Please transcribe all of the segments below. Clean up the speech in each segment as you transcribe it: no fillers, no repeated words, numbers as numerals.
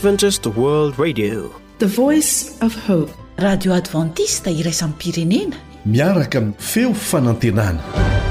Adventist World Radio, the voice of hope. Radio Adventista iraisam-pirenena miaraka amin'ny feo fanantenana.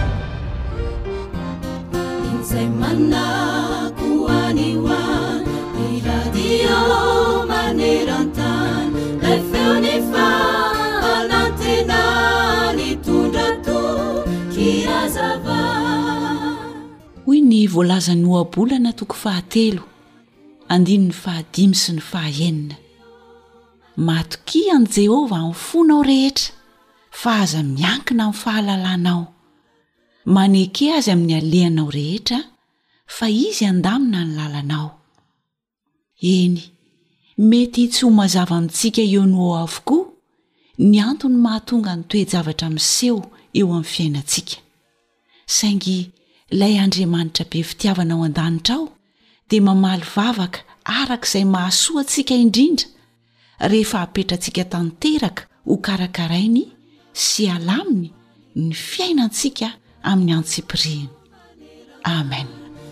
Hoy ny voalazan'ny ohabolana toko 7 andininy 5 sy ny 9. Matoki an' Jehova amin'ny fonao rehetra, fa aza miankina amin'ny fahalalanao. Maneke azy amin'ny alehanao rehetra, fa izy andamina ny lalanao. Eny, mety tsy ho mazava amintsika eo no avokoa ny antony mahatonga ny toe-javatra miseho eo amin'ny fiainantsika. Saingy ilay Andriamanitra be fitiavana ao an-danitra ao dia mamaly vavaka arak'izay mahasoa antsika indrindra rehefa apetratsika tanteraka ho karakarainy sy alaminy ny fiainantsika amin'ny antsipiriny. Amen.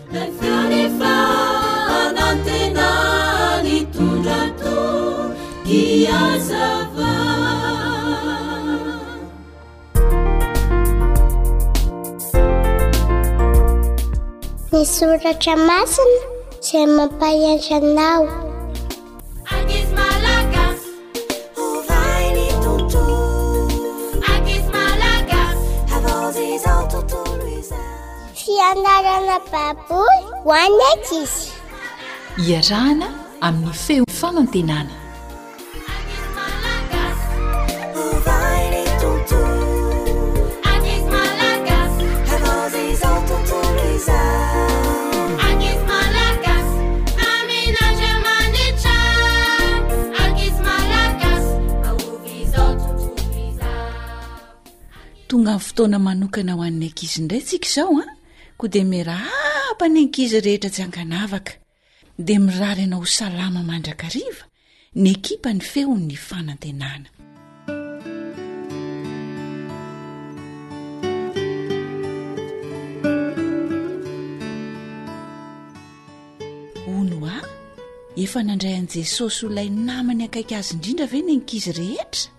Ny soratra masina izay mampahantra anao. Ankizy malagasy, ovay ny tontolo. Ankizy malagasy, avaozy izao tontolo izao. Fianarana baboly ho an'ny ankizy. Iarahana amin'ny feo fanantenana. Ankizy malagasy, ovay ny tontolo. Ankizy malagasy, avaozy izao tontolo izao. Tonga amin'ny fotoana manokana ho an'ny ankizy indray tsika izao koa dia miarahaba ny ankizy rehetra tsy ankanavaka dia mirary anao salama mandrakariva ny ekipa ny feon'ny fanantenana. Ono efa nandray an'i Jesosy ho ilay namany akaiky azy indrindra ve ny ankizy rehetra?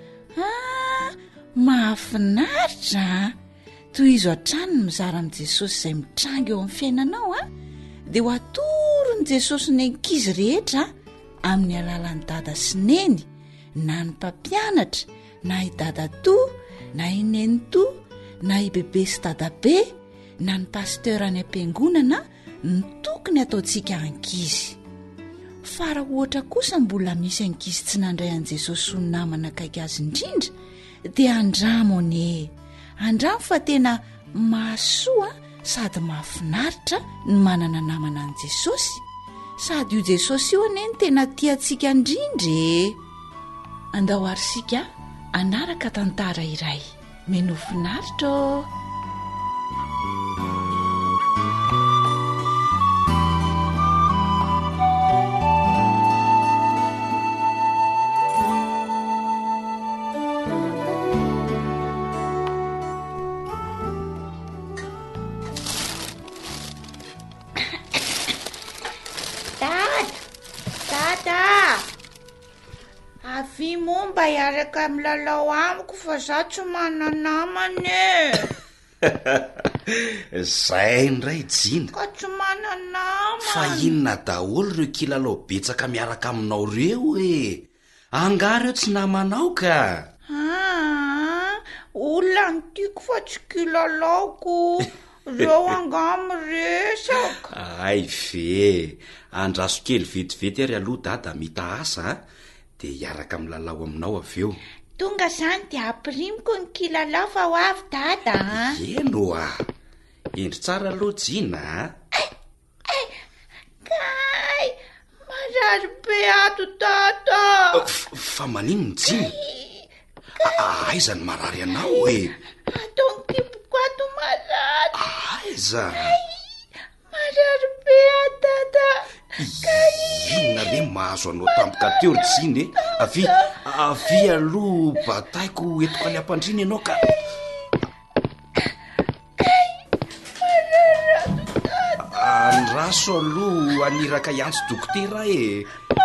Mahafinaritra toy izo hatrany mizara amin'i Jesosy izay mitranga eo amin'ny fiainanao dia ho atoron' Jesosy ny ankizy rehetra amin'ny alalan'ny dada sy neny, na ny mpampianatra, na i dada to, na i neny to, na i bebe sy dadabe, na ny pasteur any am-piangonana ny tokony ataontsika ankizy. Fa raha ohatra kosa mbola misy ankizy tsy nandray an'i Jesosy ho namana akaiky azy indrindra dia andramo fa tena mahasoa sady mahafinaritra ny manana namana an'i Jesosy, sady io Jesosy io aneny tena tiantsika indrindra. Andao arisika anaraka tantara iray meno finaritra. Avy momba iaraka milalao amiko fa za tsy mananamana. Zay indray jina. Ka tsy mananamana. Fa inona daholo ireo kilalao betsaka miaraka aminao reo angary eo tsy namanao ka. Olona ny tiako fa tsy kilalaoko. Reo angamy resaka. Ay ve, andraso kely vetivety ary aloha dada mita asa dia iaraka milalao aminao avy eo. Tonga izany dia ampirimiko ny kilalao fa ho avy dada. Eno endry tsara aloha jina. Kay, marary be ato dada. Fa maninona jina? Aiza ny marary anao Atao ny kipoko ato marary. Aiza? Marary be ato dada. Inona re mahazo anao tampoka teo ry jina avy aloha bataiko eto ka liampandriny ianao ka. Andraso aloha aniraka iantso dokotera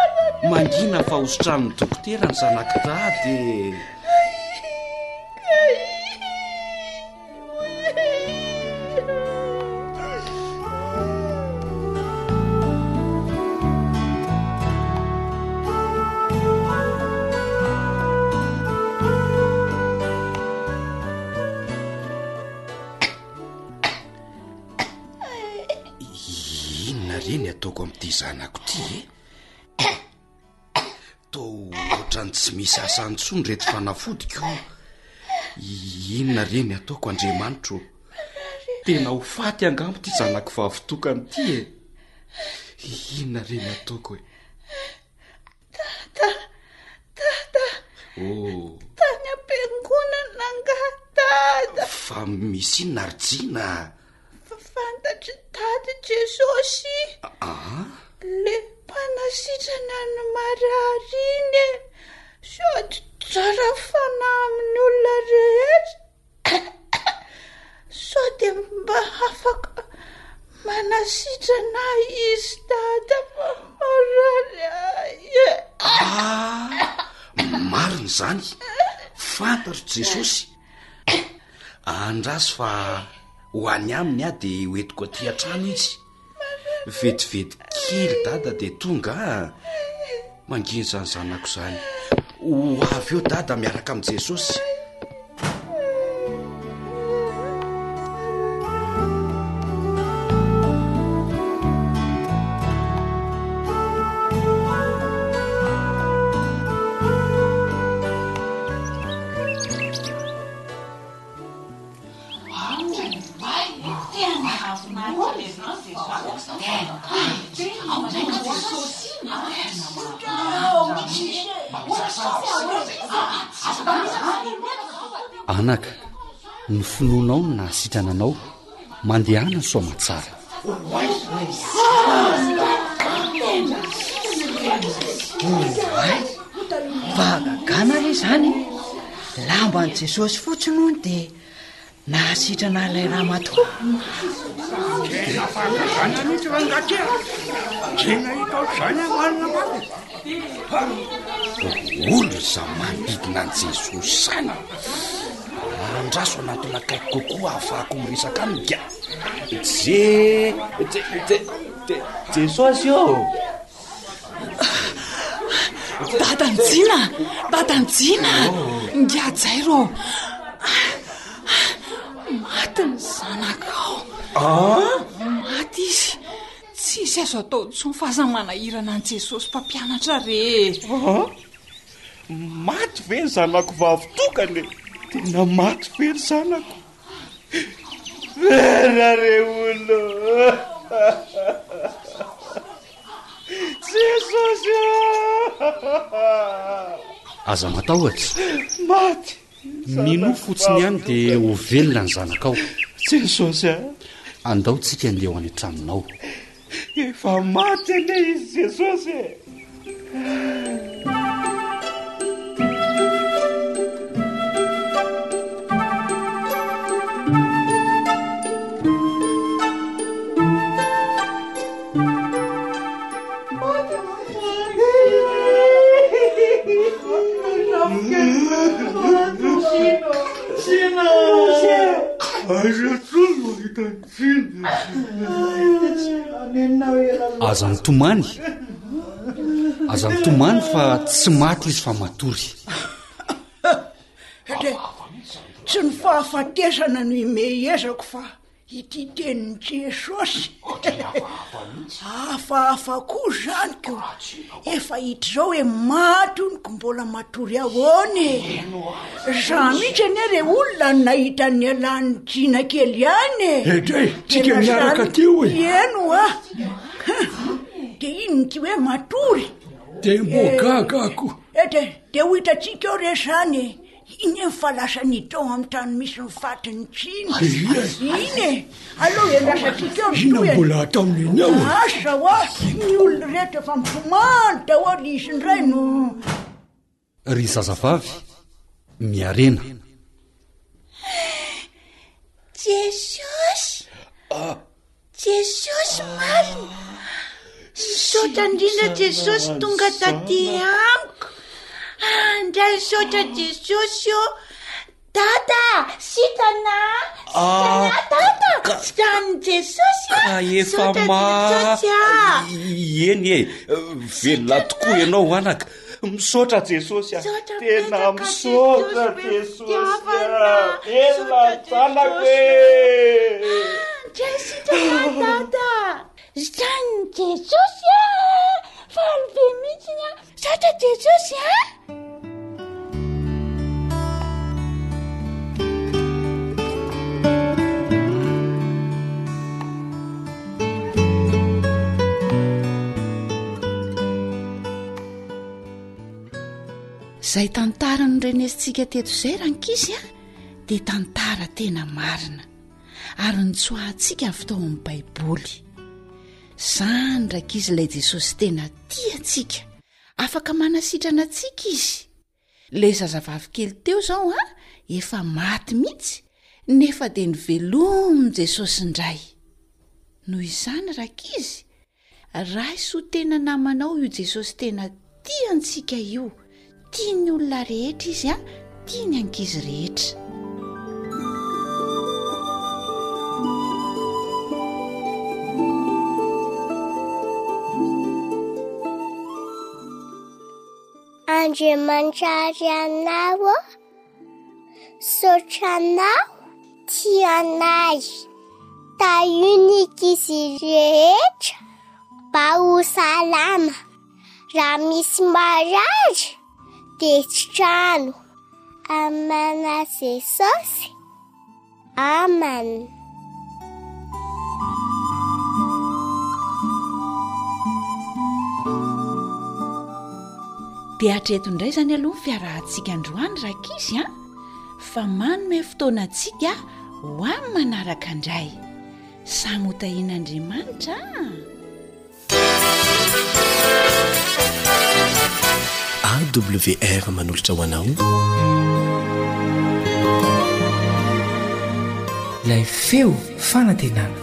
mangina fa hosotranony dokotera ny zanakidady. Reny ataoko amin'ity zanako ty to ohatrany tsy misy asantsony reto fanafodiko. Inona reny ataoko Andriamanitro? Tena ho faty angamo ty zanako vavitokany ty Inona reny ataoko Tata. Tany am-piangonana ngatata. Fa misy inona Arjina? Fantatry Tate Jesosy le mpanasitrana ny marariny sady tsara fanahy amin'ny olona rehetra sady mba afaka manasitrana izy Tata marary. Mariny zany, fantatro Jesosy. Andraso fa ho any aminy dia hoentiko aty an-trano izy. Vetivety kely dada dia tonga manginy zany zanako zany. Ho avy eo dada miaraka amin'i Jesosy. Anaka, ny finoanao no nahasitrananao mandehana ny soamatsara. Vagagana re zany lamban'i Jesosy fotsiny hono dia nahasitrana ilay raha matoa. Tena fagagana mihitsy vangaty tena hitao zany amarina mako. Olo za manodidina an' Jesosy zany. Andraso anatona kaiky kokoa ahafahako miresaka amika. Jesosy io. Dadanjina ngiadzay ro maty ny zanakao. Maty izy, tsisy azo atao tsony fahasamanahirana an' Jesosy mpampianatra re. Maty ve ny zanako vavitokany? Tena maty ve ny zanako? Vera re olo. Jesosy aza matahotra maty. Mino fotsiny ihany dia ho velona ny zanakao. Jesosy andao tsika andeha ho any an-tranonao. Efa maty ane izy Jesosy. Aza mitomany fa tsy maty izy fa matory. Tsy ny fahafatesana no imeezako fa ity tenin'ny Jesosy. Hafahafa koa zany ko efa hita zao hoe maty oniko mbola matory ahoany. Za mihitsy ane re olona no nahita ny alan'ny jina kely ihany. Tsika miaraka ty hoe eno dia ino ty hoe matory dia mbogagako. Dia ho hitatsika eo re zany iny mifalasa ny tao amin'ny trano misy mifatiny tsiny. Iny aloha endrasatsika eo ina mbola ataon'iny ao asa hoa ny olona rehetra efa mifomany daholo izy indray no ry zazavavy miarena. Jesosy marina. Saotra indrindra Jesosy tonga taty amiko. Andray saotra Jesosy o. Tata, sitana tata, sitany Jesosy efa eny e, velona tokoa ianao anaka. Misaotra Jesosy tena misaotra Jesosy ela zanako e. Tata, sitany Jesosy faly be mihitsy saotra Jesosy Izay tantara no renesintsika teto izay rankizy dia tantara tena marina ary nitsoahantsika ny fotoan'ny baiboly. Izany rankizy ilay Jesosy tena tiantsika, afaka manasitrana antsika izy. Ilay zazavavy kely teo izao efa maty mihitsy nefa dia nivelominy Jesosy indray. Noho izany rankizy, raha iso tena namanao io Jesosy tena tiantsika io. Tiany olona rehetra izy tiany ankizy rehetra. Andriamanitra ary anao saotra anao tianay tahinika izy rehetra mba ho salama. Raha misy marary dia tsy trano amana Jesosy. Amen. Dia hatreto indray izany aloha ny fiarahantsika androany rankizy fa manome fotoana antsika ho amin'ny manaraka indray. Samy ho tahian'Andriamanitra. AWR manolotra ho anao ilay feo fanantenana.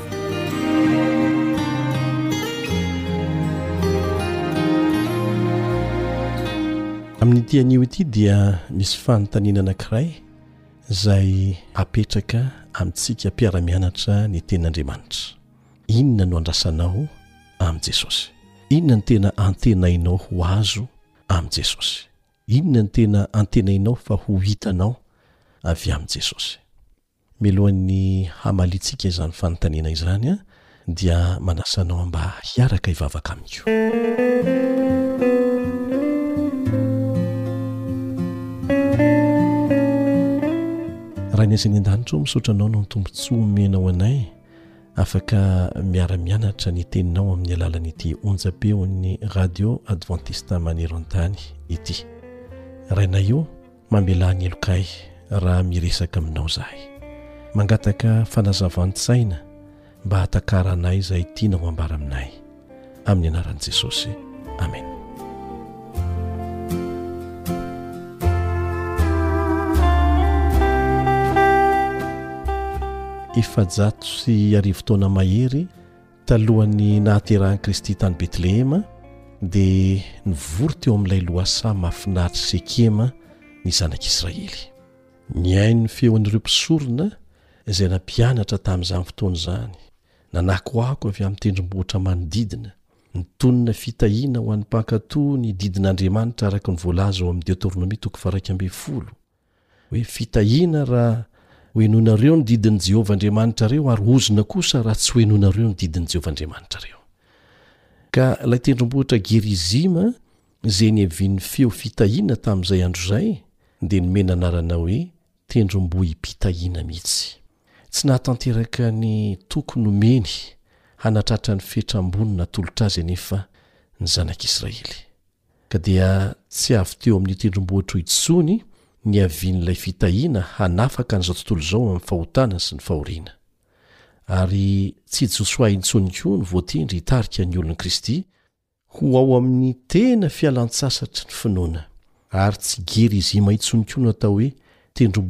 Amin'ity anio ity dia misy fanontaniana anankiray izay apetraka amintsika mpiara-mianatra ny tenin'Andriamanitra. Inona no andrasanao amin'i Jesosy? Inona ny tena antenainao ho azo amin'i Jesosy? Inona ny tena antenainao fa ho hitanao avy amin'i Jesosy? Mialohan'ny hamalitsika izany fanontaniana izany dia manasanao mba hiaraka hivavaka amiko. Raha ny azany an-danitra misaotra anao no tombontsoa omenao anay afaka miara-mianatra ny teninao amin'ny alalan'ity onjam-peon'ny radio adventiste maneran an-tany ity. Rainay io mamela ny elokay raha miresaka aminao zahay. Mangataka fanazavantsaina mba hatakaranay izay tianao ambara aminay. Amin'ny anaran'i Jesosy. Amen. Efajato sy arivo taona mahery talohan'ny nahaterahan'i Kristy tany Betlehema dia nivory teo amin'ilay loasa mahafinaritra Sekema ny zanak'Israely. Niaino ny feon'ireo mpisorona izay nampianatra tamin'izany fotoana izany. Nanakoako avy amin'ny tendrombohitra manodidina. Nitonona fitahiana ho an'ny mpankatoa ny didin'Andriamanitra araka ny voalaza ao amin'ny Deutéronomie 2:20. Hoe fitahiana raha hoenonareo ny didin'i Jehovah Andriamanitra reo ary ozona kosa raha tsy hoenonareo ny didin'i Jehovah Andriamanitra reo. Ka ilay tendrombohitra Gerizima izay niavian'ny feo fitahiana tamin'izay andro izay dia nomena anarana hoe tendrombohim-pitahiana mihitsy. Tsy nahatanteraka ny tokony nomeny hanatratra ny fetrambonina tolotra azy anefa ny zanak'Israely. Ka dia tsy avy teo amin'ny tendrombohitra intsony ny avian'ilay fitahiana hanafaka an'izao tontolo izao amin'ny fahotana sy ny fahoriana. Ary tsy Josoa intsony koa ny voatendry hitarika ny olon'i Kristy ho ao amin'ny tena fialan-tsasatra ny finoana. Ary tsy Gerizima intsony koa no atao hoe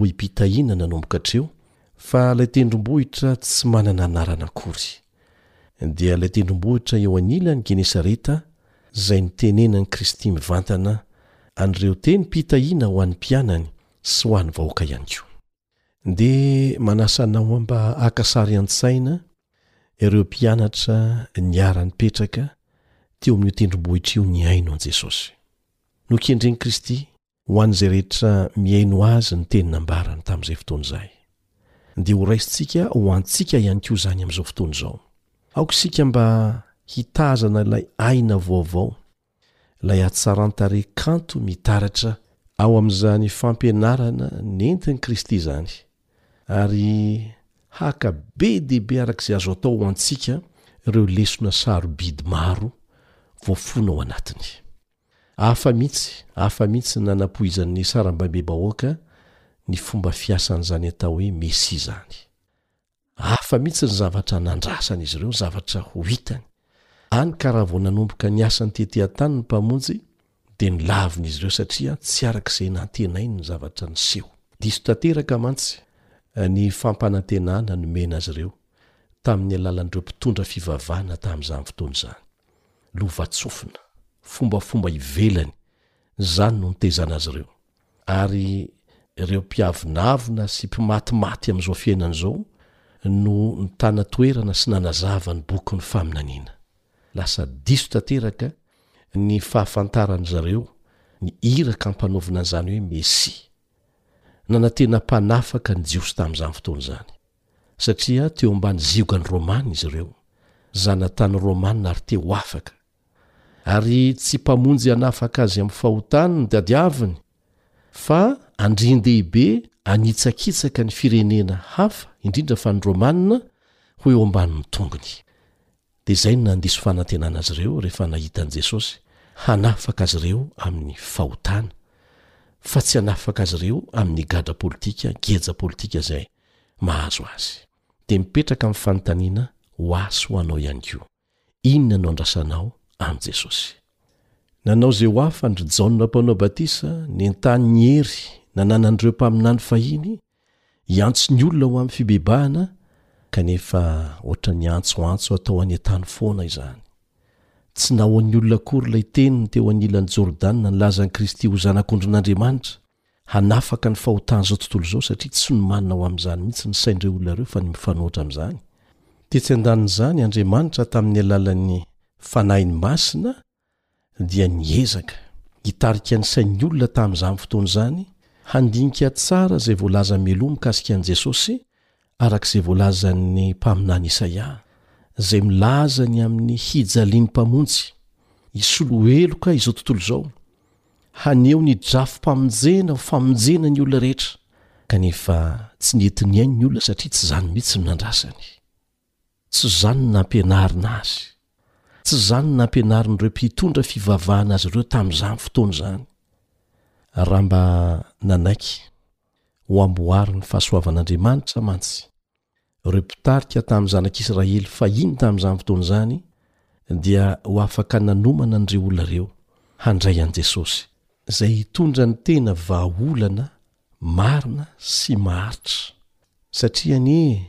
tendrombohim-pitahiana nanomboka hatreo, fa ilay tendrombohitra tsy manana anarana akory. dia ilay tendrombohitra eo anilany Genesareta izay nitenenan'i Kristy mivantana an'ireo teny mpitahiana ho an'ny mpianany sy ho an'ny vahoaka ihany koa. Dia manasanao mba akasary an-tsaina ireo mpianatra niara-nipetraka teo amin'io tendrombohitra io niaino an Jesosy. Nokendren'i Kristy ho an'izay rehetra miaino azy ny teny nambarany tamin'izay fotoana izay. Dia ho raisintsika ho antsika ihany koa izany amin'izao fotoana izao. Aoka isika mba hitazana ilay aina vaovao, ilay hatsaran-tarehy kanto mitaratra ao amin'izany fampianarana nentin'i Kristy izany, ary haka be dehibe arak'izay azo atao ho antsika ireo lesona sarobidy maro voafona ao anatiny. Hafa mihitsy nanapoizan'ny sarambabem-bahoaka ny fomba fiasan'izany atao hoe Mesia izany. Hafa mihitsy ny zavatra nandrasana izy ireo, zavatra ho hitany. Any ka raha vao nanomboka ny asany tetỳ an-tany ny mpamonjy dia nilavina izy ireo satria tsy arak'izay nantenainy ny zavatra niseho. Diso tanteraka mantsy ny fampanantenana nomena azy ireo tamin'ny alalan'ireo mpitondra fivavahana tamin'izany fotoana izany. Lovatsofina, fombafomba ivelany, izany no nitezana azy ireo. Ary ireo mpiavinavina sy mpimatimaty amin'izao fiainan'izao no nitana toerana sy nanazava ny boky ny faminaniana. Lasa diso tanteraka ny fahafantaran'izareo ny iraka ampanaovina an'izany hoe Mesia. Nanantena mpanafaka ny jiosy tamin'izany fotoana izany, satria teo ambany ziogany Rômana izy ireo, zanatany Rômana ary teo afaka. Ary tsy mpamonjy hanafaka azy amin'ny fahotany ny dadiaviny, fa andrin-dehibe anitsakitsaka ny firenena hafa, indrindra fa ny Rômana, ho eo ambanin'ny tongony. Dia izay no nandiso fanantenana azy ireo rehefa nahitan'i Jesosy, hanafaka azy ireo amin'ny fahotana, fa tsy hanafaka azy ireo amin'ny gadra politika, geja politika izay mahazo azy. Dia mipetraka amin'ny fanontaniana ho asy ho anao ihany koa. Inona no andrasanao amin'i Jesosy? Nanao izay ho afa ndry Jaona mpanao batisa, nentany ny hery nananan'ireo mpaminany fahiny, iantso ny olona ho amin'ny fibebahana, kanefa ohatra ny antsoantso atao any an-tany foana izany. Tsy nahoan'ny olona akory ilay teniny teo anilan'ny Jordana nilazan'i Kristy ho zanak'Andriamanitra, hanafaka ny fahotana izao tontolo izao, satria tsy nomanina ho amin'izany mihitsy ny sain'ireo olona ireo fa ny mifanohitra amin'izany. Tetsy andanin'izany Andriamanitra tamin'ny alalan'ny fanahiny masina dia niezaka hitarika ny sain'ny olona tamin'izany fotoana izany, handinika tsara izay voalaza mialoha mikasika an'i Jesosy, arak'izay voalazan'ny mpaminany Isaia, izay milaza ny amin'ny hijalian'ny mpamonjy, hisolo heloka izao tontolo izao, haneho ny drafo-pamonjena ho famonjena ny olona rehetra, kanefa tsy nentiny ainy ny olona satria tsy izany mihitsy no nandrasany. Tsy izany no nampianarina azy, tsy izany no nampianarin'ireo mpitondra fivavahana azy ireo tamin'izany fotoana izany. Raha mba nanaiky ho amboary ny fahasoavan'Andriamanitra mantsy ireo mpitarika tamin'ny zanak'Israely fahiny tamin'izany fotoana izany, dia ho afaka nanomana an'ireo olona ireo handray an'i Jesosy, izay hitondra ny tena vahaolana marina sy maharitra. Satria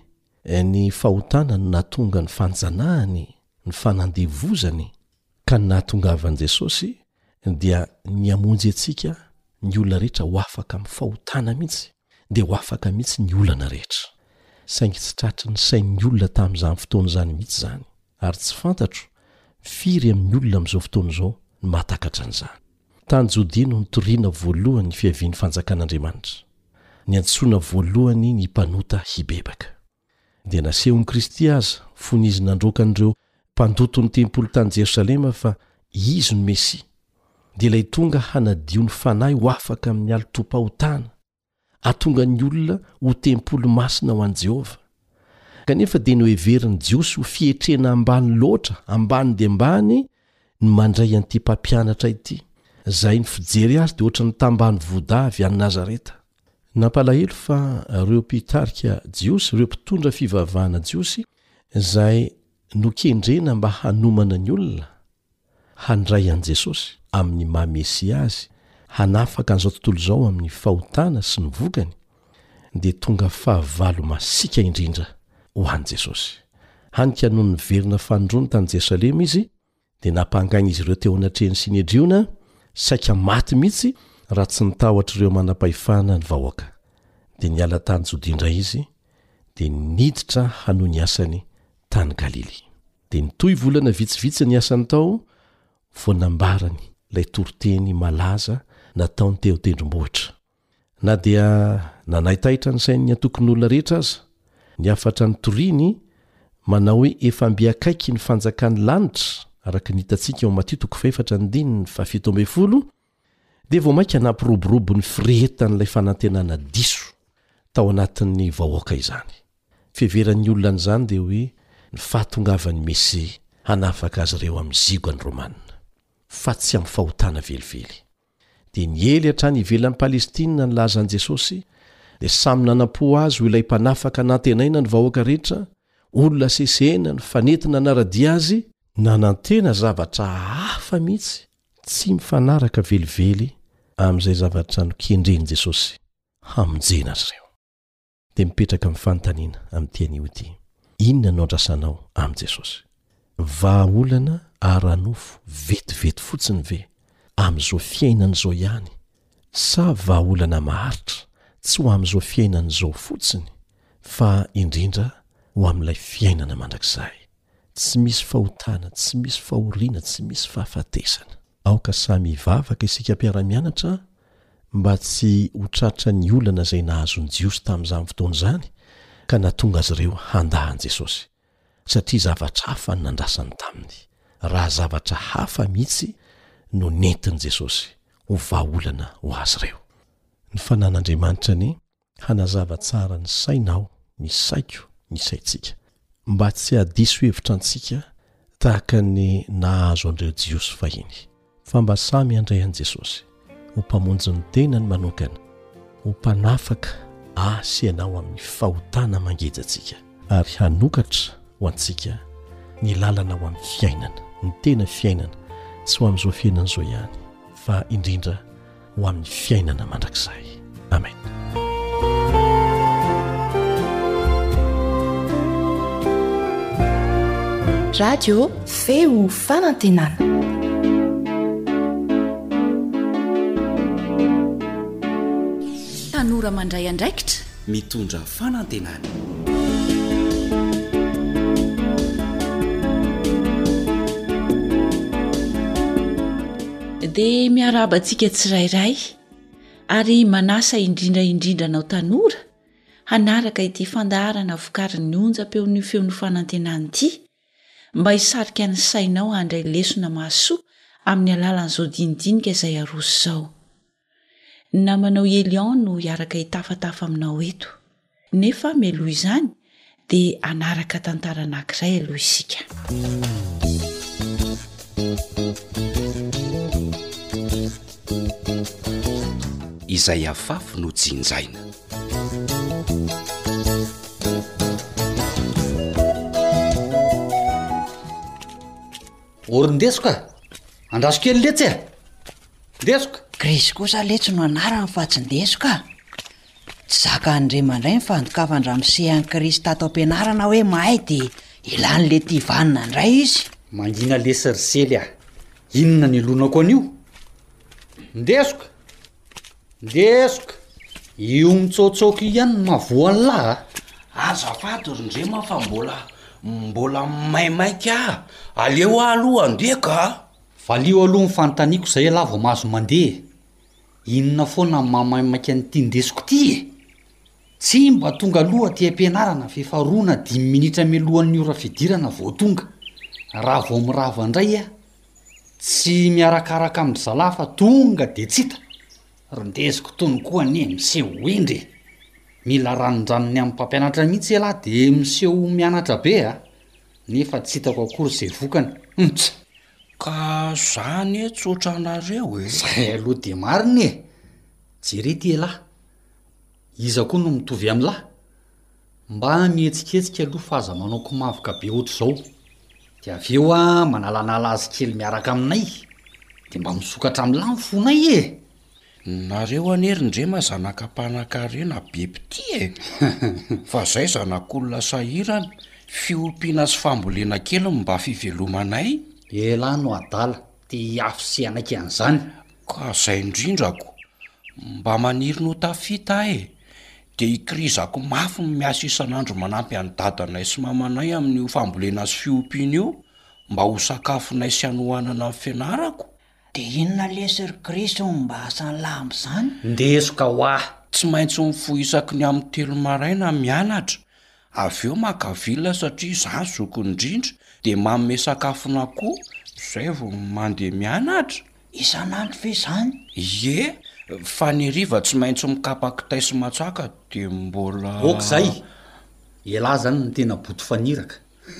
ny fahotana no nahatonga ny fanjanahany, ny fanandevozany, ka ny nahatongavan'i Jesosy dia ny amonjy antsika ny olona rehetra ho afaka amin'ny fahotana mihitsy, dia ho afaka mihitsy ny olana rehetra. Saingy tsy tratry ny sain'ny olona tamin'izany fotoana izany mihitsy izany, ary tsy fantatro firy amin'ny olona amin'izao fotoana izao no mahatakatra an'izany. Tany Jodia no nitoriana voalohany ny fiavian'ny fanjakan'Andriamanitra, ny antsoina voalohany ny mpanota hibebaka. Dia nasehon'i Kristy aza fony izy nandroakan'ireo mpandoto ny tempolo tany Jerosalema fa izy no Mesia, dia ilay tonga hanadio ny fanahy ho afaka amin'ny alotom-pahotana, atonga ny olona ho tempolo masina ho an'i Jehova. Kanefa dia noheverin'ny jiosy ho fietrena ambany loatra, ambany dia ambany, ny mandray an'ity mpampianatra ity, izay ny fijery azy dia ohatra ny tambany vodavy any Nazareta. Nampalahelo fa ireo mpitarika jiosy, ireo mpitondra fivavahana jiosy, izay nokendrena mba hanomana ny olona handray an'i Jesosy amin'ny maha-Mesia azy, hanafaka an'izao tontolo izao amin'ny fahotana sy ny vokany, dia tonga fahavalo masika indrindra ho an'i Jesosy. hanika noho ny verina fanondrony tany Jerosalema izy dia nampangaina izy ireo teo anatrehany Sinedriona saika maty mihitsy raha tsy nitahotra ireo manam-pahefana ny vahoaka. Dia niala tany Jodia indray izy dia niditra hanohy ny asany tany Galily. Dia nitoy volana vitsivitsy ny asany tao vao nambarany ilay toriteny malaza nataony teo tendrombohitra. Na dia nanaitaitra ny sain'ny atokon'olona rehetra aza, ny afatra ny toriny manao hoe efa mbiakaiky ny fanjakan'ny lanitra araka ny hitantsika ao Matteo 4:17 dia vao mainka nampiroborobo ny firehetan'ilay fanantenana diso tao anatin'ny vahoaka izany. Fiheveran'ny olona an'izany dia hoe ny fahatongavan'ny Mesia hanafaka azy ireo amin'ny zigo an'ny Romanina fa tsy amin'ny fahotana velively. Dia niely hatrany ivelan'ny Palestina ny lazan'i Jesosy dia samy nanam-po azy ho ilay mpanafaka nantenaina ny vahoaka rehetra, olona sesehana ny fanentina anaradia azy, nanantena zavatra hafa mihitsy tsy mifanaraka velively amin'izay zavatra nokendreny Jesosy hamonjena azy ireo. Dia mipetraka amin'ny fanontaniana amin'ity anio ity, inona no andrasanao amin'i Jesosy? Vahaolana ara-nofo vetivety fotsiny ve amin'izao fiainan'izao ihany, sa vahaolana maharitra tsy ho amin'izao fiainan'izao fotsiny fa indrindra ho amin'ilay fiainana mandrakizay, tsy misy fahotana, tsy misy fahoriana, tsy misy fahafatesana. Aoka samy hivavaka isika mpiara-mianatra mba tsy ho tratra ny olana izay nahazony jiosy tamin'izany fotoana izany ka natonga azy ireo handahan Jesosy, satria zavatra hafa ny nandrasany taminy, raha zavatra hafa mihitsy no nentin' Jesosy ho vahaolana ho azy ireo. Ny fanan'Andriamanitra ny hanazava tsara ny sainao, ny saiko, ny saintsika, mba tsy hadiso hevitra antsika tahaka ny nahazo an'ireo jiosy fahiny, fa mba samy handray an'i Jesosy ho mpamonjy ny tenany manokana, ho mpanafaka asy ianao amin'ny fahotana mangejantsika, ary hanokatra ho antsika ny lalana ho amin'ny fiainana, ny tena fiainana, tsy ho amin'izao fiainan'izao ihany fa indrindra ho amin'ny fiainana mandrakizay. Amen. Radio feo fanantenana. Tanora mandray andraikitra mitondra fanantenana. dia miarabantsika tsirairay ary manasa indrindraindrindra nao tanora hanaraka ity fandaharana vokarin'ny onjam-peon'ny feon'ny fanantenana ity, mba hisarika ny sainao handray lesona mahasoa amin'ny alalan'izao dinidinika izay aroso izao. Namanao Elion no hiaraka hitafatafa aminao eto, nefa mialoha izany dia anaraka tantara anankiray aloha isika. Izay afafy no jinjaina. Orindesoka, andraso kely letsy e. Ndesoka. Krisy kosa letsy no anarany fa tsy ndesoka. Tsy zaka Andriamandray ny fandokavandramosehany Krisy tato am-pianarana hoe mahay dia ilany le ty vanina indray izy. Mangina lesy risely a. Inona ny lonako an'io? Ndesoka. Ndesoka. Io mitsotsoky ihany no mahavoan'ny lahy. Azafady Rindrema fa mbola maimaika. Aleo aloha andeka. Valio aloha ny fanontaniako izay lava mahazo mandeha. Inona foana mamaimaika an'ity ndesiko ty e? Tsy mba tonga aloha ty am-pianarana fifarona 10 minitra mialohan'ny ora fidirana vao tonga. Raha vao mirava indray a, tsy miarakaraka amin'ny zalafa tonga dia tsita. Rindesiko tony koa ane miseho indry. Mila ranondranony amin'ny mpampianatra mihitsy lahy dia miseho mianatra be a. Nefa tsy hitako akory izay vokany. Ka zany e tsotra anareo e. Zay aloha dia mariny e. Jere ty lahy. Iza koa no mitovy amin'ny lahy. Mba mihetsiketsiky aloha fa aza manao komavoka be ohatr'izao. Dia avy eo a manalanala azy kely miaraka aminay. Dia mba misokatra amin'ny lahy fonay e. Nareo anery Ndrema zanaka mpanan-karena bebity e. Fa zay zanak'olona sahirana fiompiana sy fambolena kely mba fivelomanay. Ela no adala ty afisianaka an'izany. Ka zay indrindrako mba maniry no tafita de ikrizako mafy miasa isan'andro manampy any dadanay sy mamanay amin'io fambolena sy fiompiana io mba ho sakafonay sy anohanana amin'ny fianarako. De inona lesyry Krisy mba asany lambo zany? Ndesoka ho ahy. Tsy maintsy mifoisako ny amin'ny 3 maraina mianatra. Avy eo makavila satria zany zoko indrindra de manome sakafona koa zay vao mandeha mianatra. Isan'andro ve zany? Ie, fa ny riva tsy maintsy mikapakitay sy matsaka de mbola okzay. Ela zany ny tena boto faniraka.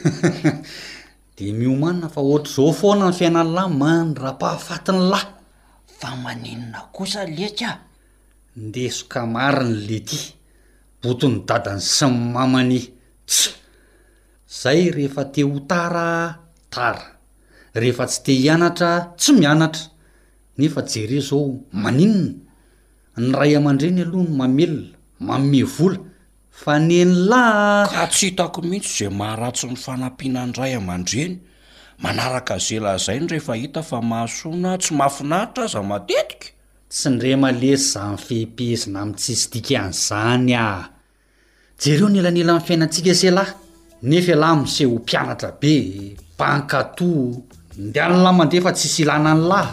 De miomanina fa ohatr' zao foana ny fiainan'ny lahy mandrapahafatiny lahy. Fa maninona kosa leka? Ndesoka mariny le ty. Botony dadany sy mamany. Zay rehefa te ho tara, rehefa tsy te hianatra, tsy mianatra. Nefa jere zao maninona? Ny ray aman-dreny aloha no mamelona, manome vola. Fa neny lahy ka tsy hitako mihitsy zay maharatsy ny fanampianany ray aman-dreny. Manaraka zay lazainy rehefa hita fa mahasoana tsy mahafinaritra aza matetika. Tsy ndre malesy zany fehipezina amin'ny tsisy dika an'izany a. Jereo ny elanela amin'ny fiainantsika se lahy. Nefa lahy miseho mpianatra be, mpankato, ndiany lahy mandefa tsisy ilana ny lahy.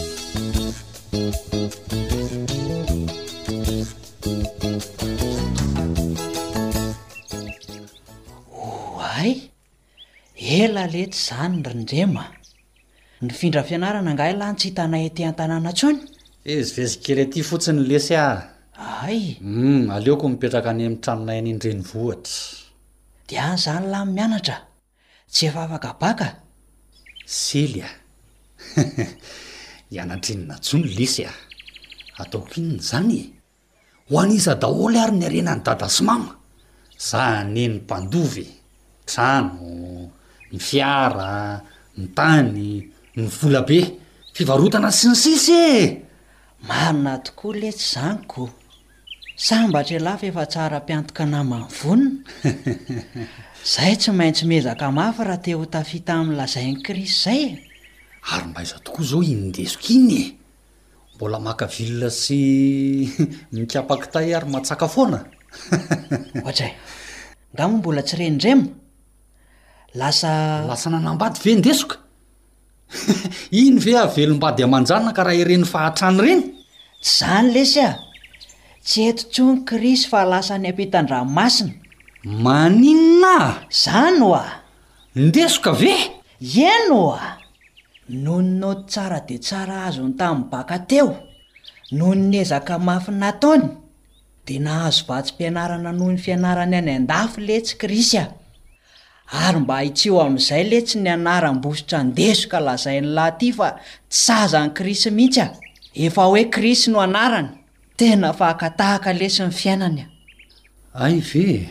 Ay, ela lety zany rindrema. Ny findra fianarana ngahy lahy tsy hitanay ety an-tanàna tsony. Ezivezikely aty fotsiny lesy a. Ay. Aleoko mipetraka any amin'ny tranonay any Indrenivohitra. De any zany lahy mianatra. Tsy efa afaka baka? Sely a. Ianatrinina tsony lesy a. Ataoko inona zany? Ho anisa daholo ary ny arenany dada sy mama. Zany ny mpandovy, trano, ny fiara, ny tany, ny volabe, fivarotana sy ny sisy. Marina tokoa letsy zaniko. Sambatra lafa efa tsara mpiantoka namany vonona. Zay tsy maintsy mezaka mafy raha te ho tafita amin'ny lazain'i Krisy zay. Ary mba iza tokoa zao indesiko iny. Mbola makavilona sy mikapakitay ary matsaka foana. Ohatray, ngamo mbola tsy rendremo. Lasa nanambady ve ndesoka? Iny ve avelom-bady amanjanona ka raha ireny fahatrany reny? Zany lesy a. Tsy eto tsony Krisy fa lasa ny ampitan-dranomasina. Maninona? Zany oa. Ndesoka ve? Eno a. Noho ny noty tsara de tsara azony tamin'ny baka teo, noho ny ezaka mafy nataony, de nahazo vatsim-pianarana noho ny fianarany any an-dafy letsy Krisy a. Ary mba hitsio amin'izay letsy ny anaram-bosotra ndesoka lazainy lahy ty fa tsy sazan'i Krisy mihitsy a. Efa hoe Krisy no anarany. Tena fakatahaka lesy ny fiainany. Ay ve?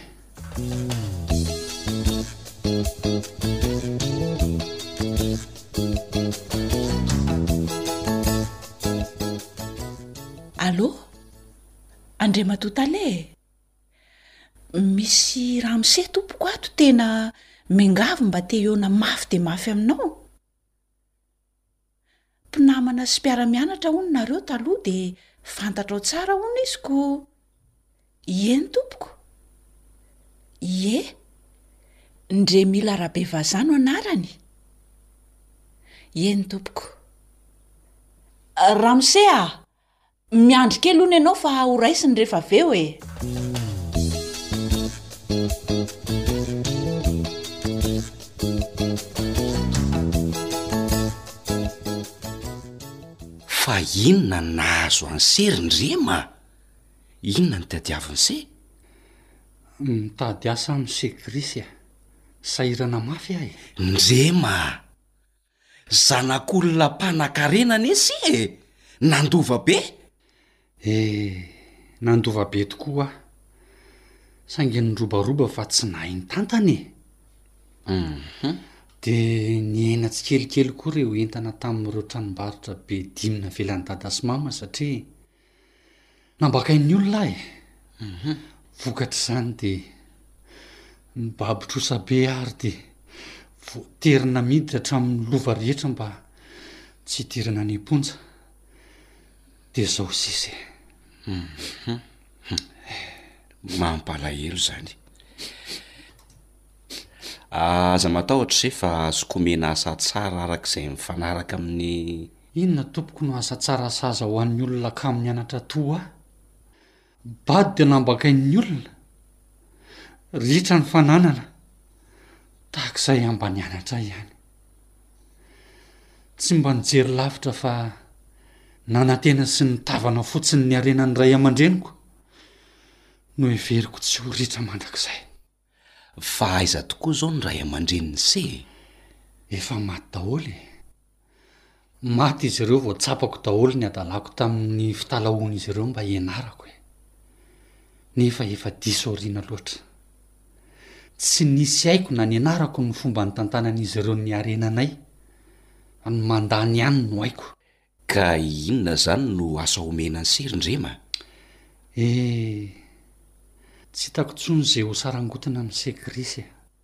Allô? Andriamatotale? Misy ramose tompoko ato tena mingavy mba te hiona mafy de mafy aminao. Mpinamana sy mpiara-mianatra hono nareo taloha de fantatrao tsara hono izy ko. Ieny tompoko? Ie? Ndre mila rabe vazano anarany? Ieny tompoko? Ramose a? Miandry kely hono ianao fa ho raisiny rehefa aveo e. Fa inona nahazo any Serindrema? Inona ny tadiaviny se? Mitady asa amin'ny se Krisy a. Sahirana mafy ahy. Ndrema, zanak'olona mpanan-karena nesy e. Nandova be? Nandova be tokoa. Saingy nrobaroba fa tsy nahay ny tantany. De niaina tsy kelikely koa reo entana tamin'ireo tranombarotra be dimina velan'ny dada sy mama satria nambakain'ny olona e. Vokatra zany de ny babotrosabe ary de voaterina miditra hatramin'ny lova rehetra mba tsy hidirana ny ponja de zao sisy mampalahelo zany. Aza matahotra se fa azokomena asa tsara arak'izay mifanaraka amin'ny inona tompoko no asa tsara saza ho an'ny olona ka amin'ny anatra toa bady de nambakain'ny olona ritra ny fananana tahak'izay ambany anatra ihany tsy mba nijery lavitra fa nanantena sy nitavana fotsiny ny arenany ray aman-dreniko no everiko tsy ho ritra mandrak'izay. Fa aiza tokoa zao ny ray aman-dreniny se efa maty daholy maty izy ireo vao tsapako daholo ny adalako tamin'ny fitalahoana izy ireo mba hianarako nefa efa diso oriana loatra tsy nisy haiko na ny anarako ny fomba ny tantanan'izy ireo ny arenanay ny mandany ihany no haiko. Ka inona zany no asa omena ny serindrema? Tsy hitako tsony zay ho sarangotana ny sekrisy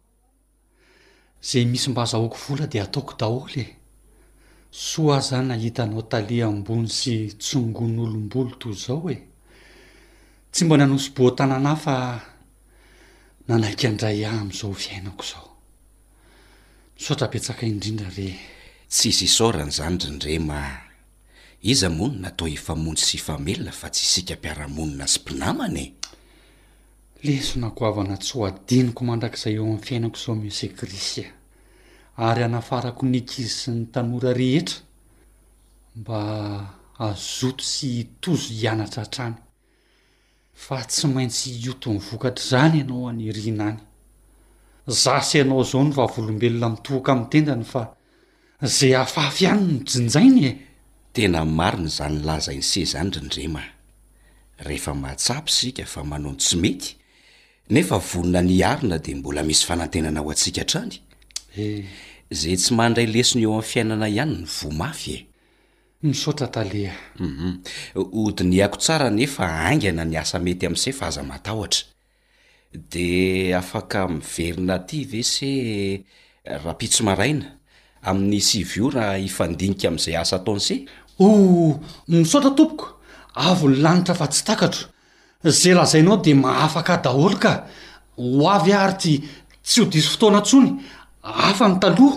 zay misy mba azahoako vola de ataoko daholy soa zany nahitanao talia ambony sy tsongon'olombolo toy zao tsy mba nanosy-bo tanana fa nanaiky andray ahy am'izao fiainako zao misaotra betsaka indrindra re. Tsy izy isaorana zany Rindrema, iza moa natao hifamonjy sy hifamelona fa tsy isika mpiara-monina sy mpinamana lesona goavana tsy ho adiniko mandrak'izay eo amin'ny fiainako zao Monsieur Krisy ary anafarako ny ankizy sy ny tanora rehetra mba azoto sy hitozo hianatra hatrany fa tsy maintsy hioto mivokatra zany ianao any riana any zasy ianao zao ny vavolombelona mitohaka amin'ny tendany fa zay afafy ihany no jinjainy Tena marina zany lazainy se zany Rindrema. Rehefa mahatsapy sika fa manao tsy mety nefa vonona ny arina de mbola misy fanantenana ho antsika trany zay tsy mandray lesony eo amin'ny fiainana ihany ny vomafy misaotra Talia. Odiny ako tsara nefa aingana ny asa mety amin'se fa aza matahotra de afaka miverina aty ve se rapitso maraina amin'ny 7 ora ifandinika amin'izay asa ataony se? Misaotra tompoko avo ny lanitra fa tsy takatro zay lazainao de mahafaka daholo ka ho avy ary tsy ho diso fotoana tsony afa ny taloha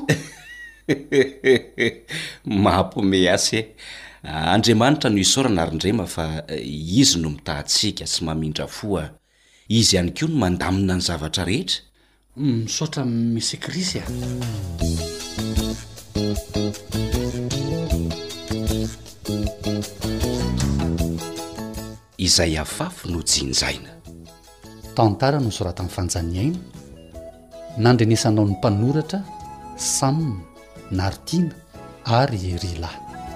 mampome ase. Andriamanitra no isaorana Rindrema fa izy no mitahatsika sy mamindra foa izy ihany koa no mandamina ny zavatra rehetra. Misaotra Monsieur Krisy izay afafy no jinjaina. Tantara no soratan'ny fanjaniaina nandrenesanao ny mpanoratra Sam Nartina ary Rila.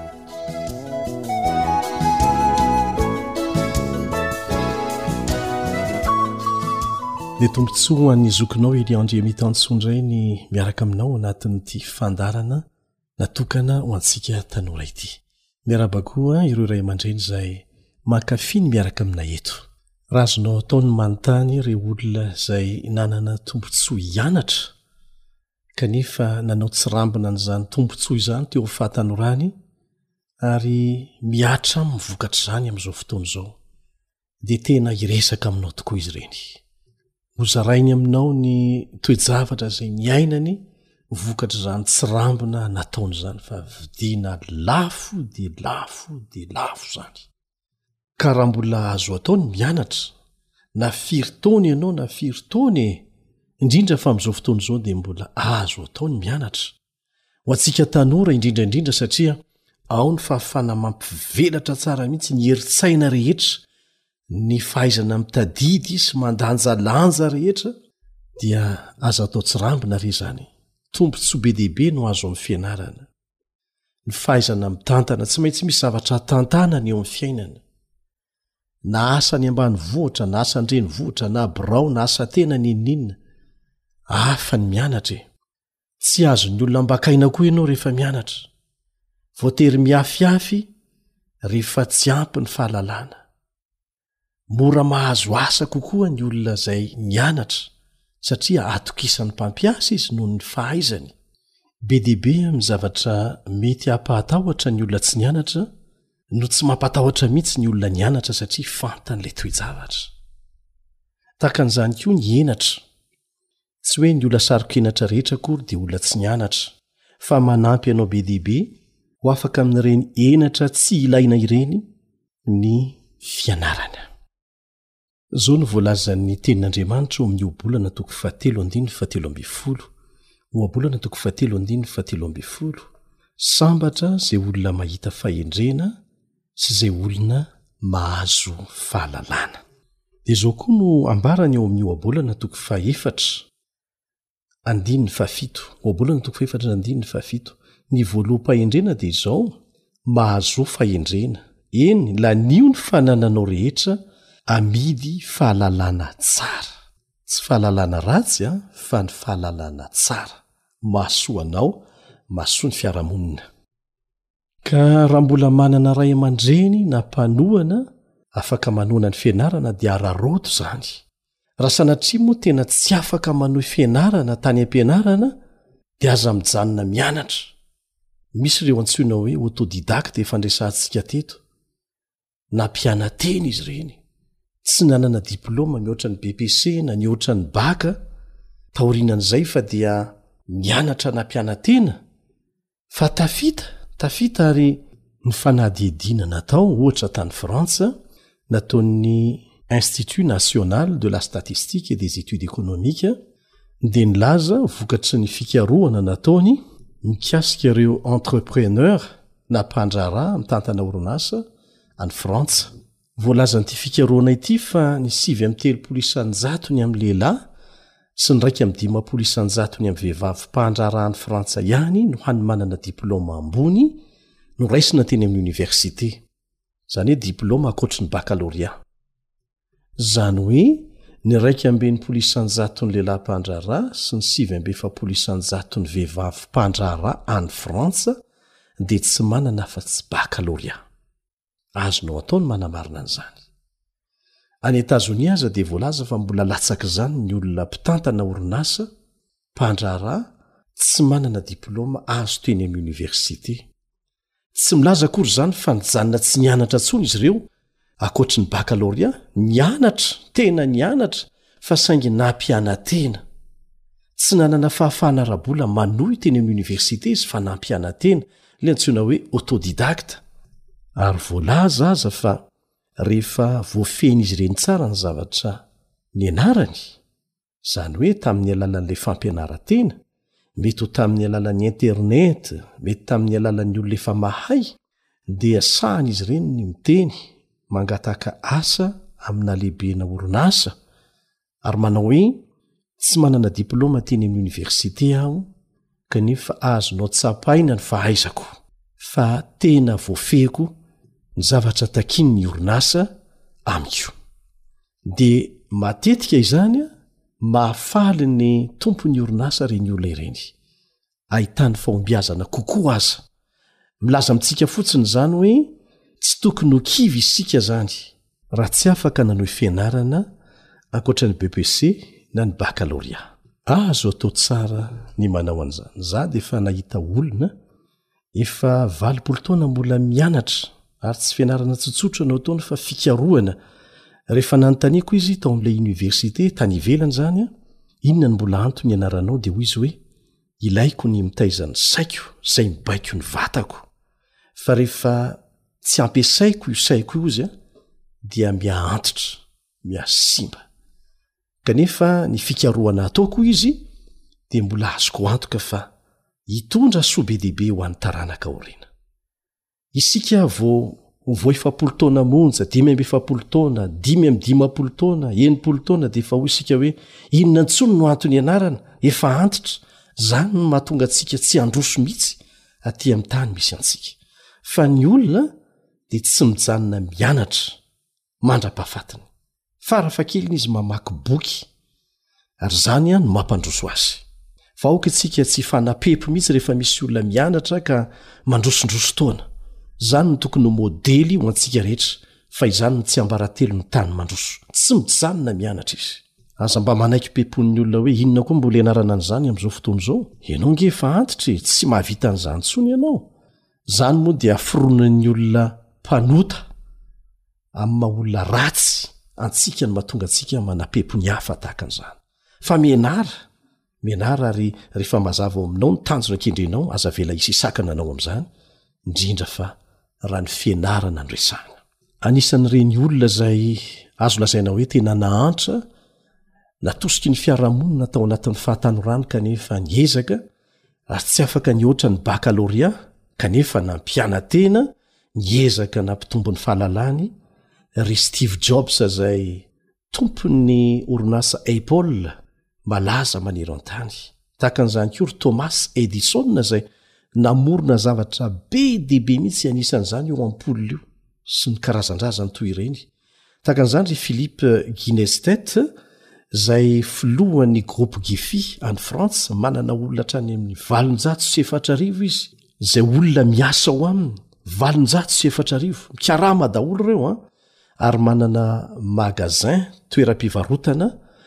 dia tombontsoa ho an'ny zokinao Eliandre mitantsondray ny miaraka aminao anatin'ity fandarana natokana ho antsika tanora ity. Miaraba koa ireo ray aman-dreny izay mankafy ny miaraka amina eto. Razonao ataony manontany ireo olona izay nanana tombontsoa hianatra kanefa nanao tsirambina n'izany tombontsoa izany teo amin'ny fahatanorany ary miatra mivokatra izany amin'izao fotoana izao dia tena iresaka aminao tokoa izy ireny. Hozarainy aminao ny toejavatra izay niainany vokatra izany tsirambina nataony izany fa vidiana lafo dia lafo dia lafo izany. Ka raha mbola azo ataony mianatra na firy taona ianao na firy taona indrindra fa amin'izao fotoana izao dia mbola azo ataony mianatra ho antsika tanora indrindraindrindra satria ao ny fahafana mampivelatra tsara mihitsy ny heritsaina rehetra ny fahaizana mitadidy sy mandanjalanja rehetra dia azo atao tsirambina re zany. Tombontsoa be dehibe no azo amin'ny fianarana. Ny fahaizana mitantana tsy maintsy misy zavatra tantanany eo amin'ny fiainana. Na asa ny ambany vohitra na asa andreny vohitra na birao na asa tena ninninna afa ny mianatra tsy azo ny olona mbakaina koa ianao rehefa mianatra voatery miafiafy rehefa tsy ampy ny fahalalana. Mora mahazo asa kokoa ny olona izay nianatra satria atokisan'ny mpampiasa izy noho ny fahaizany. Be deaibe amin'ny zavatra mety hampahatahotra ny olona tsy nianatra no tsy mampatahotra mihitsy ny olona nianatra satria fantan'ilay toe-javatra. Takan'izany koa ny enatra. Tsy hoe ny olona sarokenatra rehetra akory dia olona tsy nianatra, fa manampy ianao be deaibe ho afaka amin'ireny enatra tsy ilaina ireny ny fianarana. Zao no voalazan'ny tenin'Andriamanitra eo amin'ny obolana 7:17. Obolana 7:17. Sambatra zay olona mahita fahendrena sy zay olona mahazo fahalalana. Dia zao koa no ambarany eo amin'ny obolana 7:7. Obolana 7:7. Ny voaloham-pahendrena dia izao: mahazo fahendrena. Eny, lanio ny fanananao rehetra amidy fahalalana tsara. Tsy fahalalana ratsy fa ny fahalalana tsara. Mahasoa anao, mahasoa ny fiarahamonina. Ka raha mbola manana ray aman-dreny na mpanohana afaka manohana ny fianarana dia araroto zany. Raha sanatria moa tena tsy afaka manohy fianarana tany am-pianarana dia aza mijanona mianatra. Misy ireo antsoina hoe autodidacte efa andresantsika teto. Na mpianateny izy ireny. Tsy nanana diplôma mihoatra ny BPC na mihoatra ny baka, taorinan'izay fa dia mianatra na mpianatena. Fa tafita ary ny fanadihadiana natao ohatra tany Frantsa, nataon'ny Institut National de la Statistique et des Études Économiques, dia nilaza vokatry ny fikarohana nataony mikasika ireo entrepreneur na mpandraharaha mitantana orinasa any Frantsa. Voalaza n'ity fikarohana ity fa ny 7.3% ny amin'ny lehilahy sy ny 2.5% ny amin'ny vehivavy mpandraharaha any Frantsa ihany no hany manana diplôma ambony no raisina teny amin'ny université. Zany hoe diplôma ankoatry ny baccalauréat. Zany hoe ny 2.5% ny lehilahy mpandraharaha sy ny 7.5% ny vehivavy mpandraharaha any Frantsa dia tsy manana afa-tsy baccalauréat. Azonao ataony manamarina an'izany. Any Etazonia aza dia voalaza fa mbola latsaka izany ny olona mpitantana orinasa mpandraharaha tsy manana diplôma azo teny amin'ny université. Tsy milaza akory izany fa nijanona tsy nianatra intsony izy ireo ankoatry ny baccalauréat, nianatra, tena nianatra fa saingy nampianatena. Tsy nanana fahafahana rabola manohy teny amin'ny université izy fa nampianatena, ilay antsoina hoe autodidacte. Ary voalaza aza fa rehefa voafeny izy ireny tsara ny zavatra nianarany, zany hoe tamin'ny alalan'ilay fampianaran-tena, mety ho tamin'ny alalan'ny internet, mety tamin'ny alalan'ny olona efa mahay, dia sahany izy ireny ny miteny mangataka asa amina lehibena orinasa, ary manao hoe tsy manana diplôma teny amin'ny université aho kanefa azonao tsapaina ny fahaizako, fa tena voafehiko ny zavatra takiny ny orinasa amiko. Dia matetika izany mahafaly ny tompony orinasa reny olona ireny. Ahitany fahombiazana kokoa aza. Milaza amintsika fotsiny izany hoe tsy tokony ho kivy isika zany raha tsy afaka nanohy fianarana ankoatra ny BPC na ny baccalauréat. Azo atao tsara ny manao an'izany. Za dia efa nahita olona efa 20 taona mbola mianatra ary tsy fianarana tsotsotra no ataony fa fikarohana. Rehefa nanontaniako izy tao amin'ilay université tany ivelany zany, inona ny mbola antony ianaranao, dia hoy izy hoe ilaiko ny mitaizany saiko izay mibaiko ny vatako, fa rehefa tsy ampiasaiko io saiko io izy dia miaantitra, miasimba. Kanefa ny fikarohana ataoko izy dia mbola azoko antoka fa hitondra soa be deaibe ho an'ny taranaka aoriana. Isika vo 70 taona monja, 570 taona, 550 taona, 90 taona dia efa hoy isika hoe inona intsony no antony ianarana, efa antitra. Zany no mahatonga antsika tsy androso mihitsy aty amin'ny tany misy antsika. Fa ny olona dia tsy mijanona mianatra mandra-pahafatiny. Farafahakeliny izy mamaky boky, ary zany no mampandroso azy. Fa aoka antsika tsy fanapepo mihitsy rehefa misy olona mianatra ka mandrosondroso taona. Zany no tokony ho modely ho antsika rehetra, fa izany no tsy ambaratelo ny tany mandroso. Tsy mijanona mianatra izy. aza mba manaiky pepony olona hoe inona koa mbola ianarana an'izany am'izao fotoana zao ianao nge fa antitra tsy mahavita an'izany tsony ianao zany moa dia afironan'ny olona mpanota amin'ny maha-olona ratsy antsika ny mahatonga antsika manapepony hafa tahaka an'izany fa mianara ary rehefa mazava ao aminao ny tanjona kendrenao aza vela isisakana anao am'izany indrindra fa raha ny fianarana ny resahana anisan'ireny olona zay azo lazaina hoe tena nahantra natosiky ny fiarahamonina tao anatin'ny fahatanorano kanefa niezaka raha tsy afaka nioatra ny bakaloria kanefa nampianatena niezaka nampitombo ny fahalalany ry Steve Jobs zay tompony orinasa Apple malaza manero an-tany tahaka an'izany koa ry Thomas Edison zay namorona zavatra be dehibe mihitsy anisan'izany eo am-polo io sy ny karazan-drazany toy ireny tahaka an'izany ry Philippe Ginesteth zay filohan'ny groupe Gifi any France manana olona hatrany amin'ny 740 izy zay olona miasa ao aminy 740 mikarama daholo reo ary manana magazin toeram-pivarotana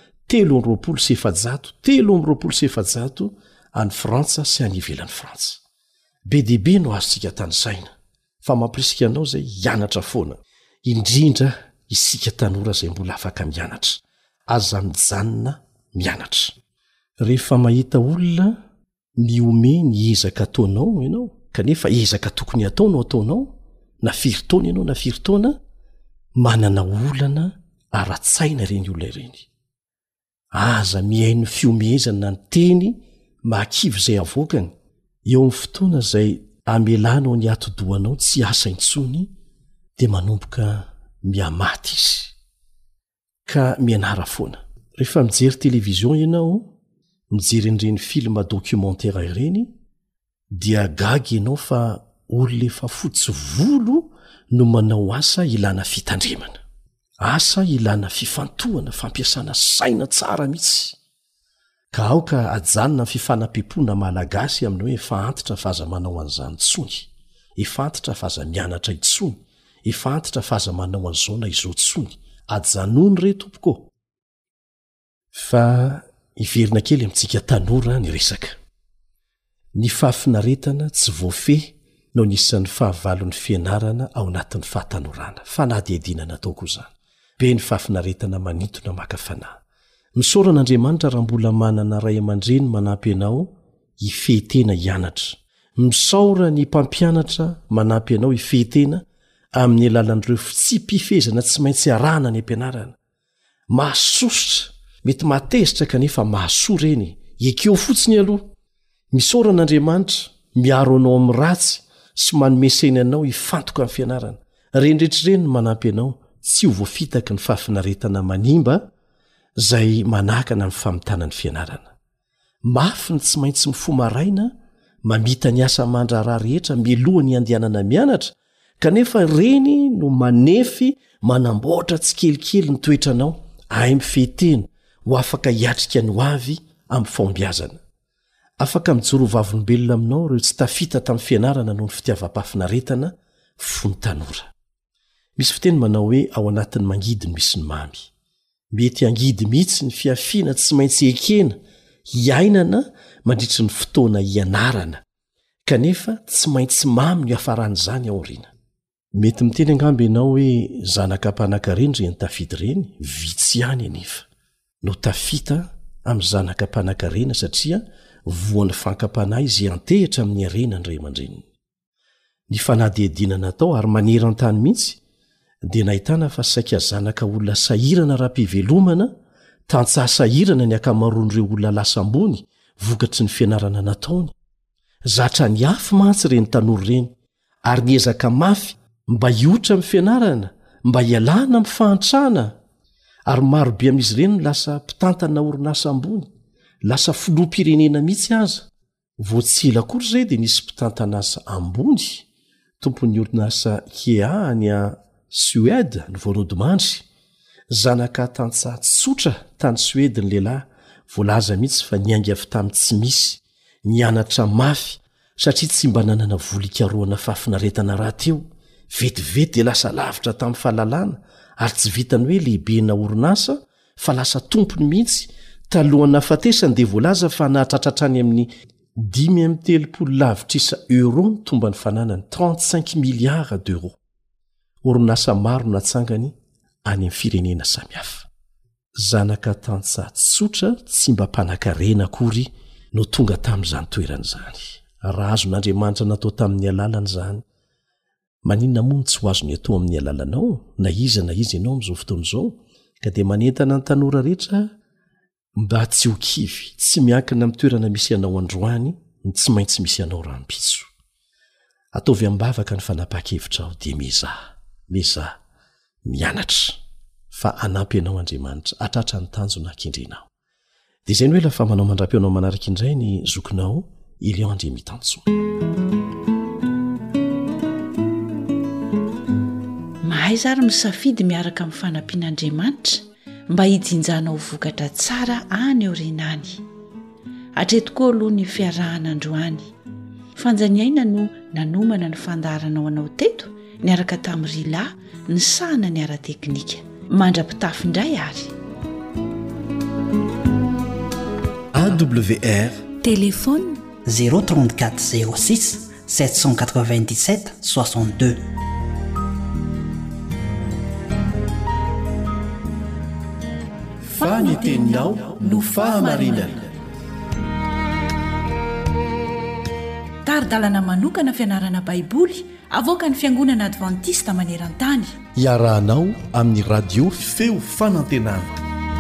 320 any Frantsa sy any ivelan'ny Frantsa be dehibe no azontsika tany saina fa mampirisika anao zay hianatra foana indrindra isika tanora zay mbola afaka mianatra aza mijanona mianatra rehefa mahita olona miome ny ezaka ataonao ianao kanefa ezaka tokony ataonao na firy-taona ianao na firy-taona manana olana ara-tsaina ireny olona ireny aza mihaino fiomezana ny teny mahakivy zay avoakany eo amin'ny fotoana zay amelanao ny atodohanao tsy asa intsony dia manomboka miamaty izy ka mianara foana rehefa mijery televizion ianao mijery an'ireny filma documentaire ireny dia gagy ianao fa olona efa fotsy volo no manao asa ilana fitandremana asa ilana fifantohana fampiasana saina tsara mihitsy ka aoka ajanona fifanapepona malagasy amin'ny hoe efa antitra fa aza manao an'izany tsony efa antitra fa aza mianatra itsony efa antitra fa aza manao an'izao na izao tsony ajanony re tompoko fa iverina kely amintsika tanora ny resaka ny fahafinaretana tsy voafe no nisan'ny fahavalon'ny fianarana ao anatin'ny fahatanorana fa na diadinana ataoko izany be ny fahafinaretana manintona makafanahy misaoran'Andriamanitra raha mbola manana ray aman-dreny manampy ianao ifehtena hianatra misaora ny mpampianatra manampy ianao ifehtena amin'ny alalan'ireo fitsipifezana tsy maintsy arahana ny ampianarana mahasositra mety matezitra kanefa mahasoa reny ekeo fotsiny aloha misaoran'Andriamanitra miaro anao amin'ny ratsy sy manomesaina anao ifantoka amin'ny fianarana rendretr'ireny manampy ianao tsy ho voafitaky ny fahafinaretana manimba zay manakana amin'ny famitana ny fianarana mafy ny tsy maintsy mifomaraina mamita ny asa mandraraha rehetra milohany andehanana mianatra kanefa reny no manefy manamboatra tsy kelikely ny toetranao ay mifehtena ho afaka hiatrika ny ho avy amin'ny fahombiazana afaka mijoro vavolombelona aminao ireo tsy tafita tamin'ny fianarana noho ny fitiavam-pahafinaretana fony tanora misy fiteny manao hoe ao anatin'ny mangidiny misy ny mamy mety angidy mihitsy ny fiafiana tsy maintsy ekena hiainana mandritry ny fotoana hianarana kanefa tsy maintsy mamy ny hafaran'izany aoriana mety miteny angamby ianao hoe zanakam-panan-kareny reny tafity reny vitsy ihany anefa no tafita amin'ny zanakam-panan-karena satria voan'ny fankam-panahy izy antehitra amin'ny arena ny ray aman-dreniny ny fanadihadinana atao ary maneran-tany mihitsy dia nahitana fa saika zanaka olona sahirana raha-pivelomana tantsaha sahirana ny akamaroan'ireo olona lasa ambony vokatry ny fianarana nataony zatra ny afy mantsy reny tanora reny ary niezaka mafy mba hiotra amin'ny fianarana mba hialana amin'ny fahantrana ary marobe amin'izy ireny lasa mpitantana orinasa ambony lasa filoam-pirenena mihitsy aza voatsila kory zay dia nisy mpitantanasa ambony tompon'ny orinasa Kea any a Suède ny voanodimandry zanaka tantsaha tsotra tany Suède ny lehilahy voalaza mihitsy fa niainga avy tamin'ny tsy misy nianatra mafy satria tsy mba nanana volikaroana fahafinaretana raha teo vetivety dia lasa lavitra tamin'ny fahalalana ary tsy vitany hoe lehibena orinasa fa lasa tompony mihitsy talohany nafatesany dia voalaza fa nahatratratrany amin'ny 530 lavitrisa euro ny tomba ny fananany 35 miliara d'euro. Orinasa maro natsangany any amin'ny firenena samihafa. Zanaka tantsaha tsotra tsy mba mpanan-karena akory no tonga tamin'izany toerana izany. Raha azon'Andriamanitra natao tamin'ny alalany izany. Maninona moa tsy ho azony atao amin'ny alalanao na iza ianao amin'izao fotoana izao ka dia manentana ny tanora rehetra mba tsy ho kivy, tsy miankina amin'ny toerana misy ianao androany ny tsy maintsy misy ianao rahampitso. Ataovy ambavaka ny fanapa-kevitra ao dia meza mianatra fa anampy ianao Andriamanitra atratra ny tanjona akendrenao. Dia izay ny hoe lafa manao mandram-peonao manaraka indray ny zokinao Elion Andriamitansoa. Mahay zary misafidy miaraka amin'ny fanampian'Andriamanitra mba hijinjanao vokatra tsara any aorinany. Hatreto koa aloha ny fiarahana androany. Fanjaniaina no nanomana ny fandaharanao anao teto niaraka tamin'ny Rila ny sahana ny ara-teknika. Mandra-pitafindray ary. AWR Téléphone 034 06 797 62. Faniteninao no fahamarinana. Taridalana manokana fianarana baiboly avoaka ny fiangonana Adventista maneran-tany. Iarahanao amin'ny radio feo fanantenana.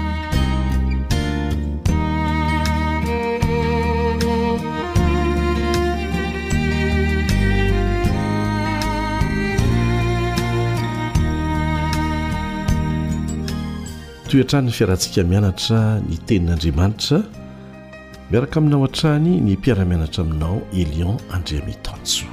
Toetrany fiarantsika mianatra ny tenin'Andriamanitra miaraka aminao hatrany ny mpiara-mianatra aminao Elion Andriamitansoa.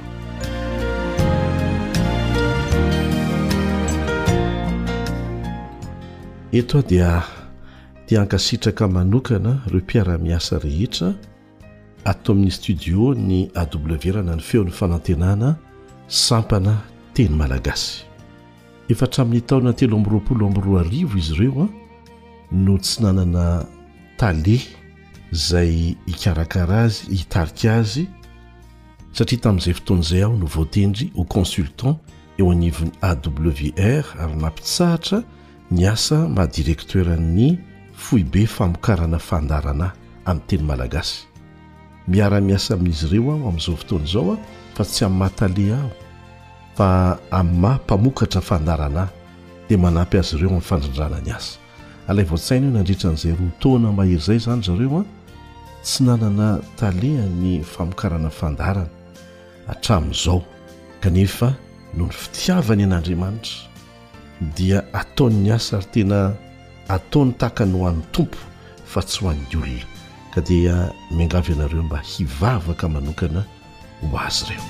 Eto dia ankasitraka manokana ireo mpiara-miasa rehetra ato amin'ny studio ny AWR na ny feon'ny fanantenana sampana teny malagasy. Efa hatramin'ny taona 322 izy ireo no tsy nanana tale izay hikarakara azy, hitarika azy, satria tamin'izay fotoana izay aho no voatendry ho consultant eo anivon'ny AWR ary nampitsahatra ny asa mahadirekteran'ny foibe famokarana fandarana amin'ny teny malagasy. Miara-miasa amin'izy ireo aho amin'izao fotoana izao fa tsy amin'ny mahatale aho fa amin'ny mahampamokatra fandarana dia manampy azy ireo amin'ny fandrindrana ny asa. Alay voatsaina io nandritra n'izay roa taona mahery izay izany zareo tsy nanana talehany famokarana fandarana hatramin'izao, kanefa noho ny fitiavany an'Andriamanitra dia ataony ny asa ary tena ataony takany ho an'ny tompo fa tsy ho an'ny olona, ka dia miangavy ianareo mba hivavaka manokana ho azy ireo.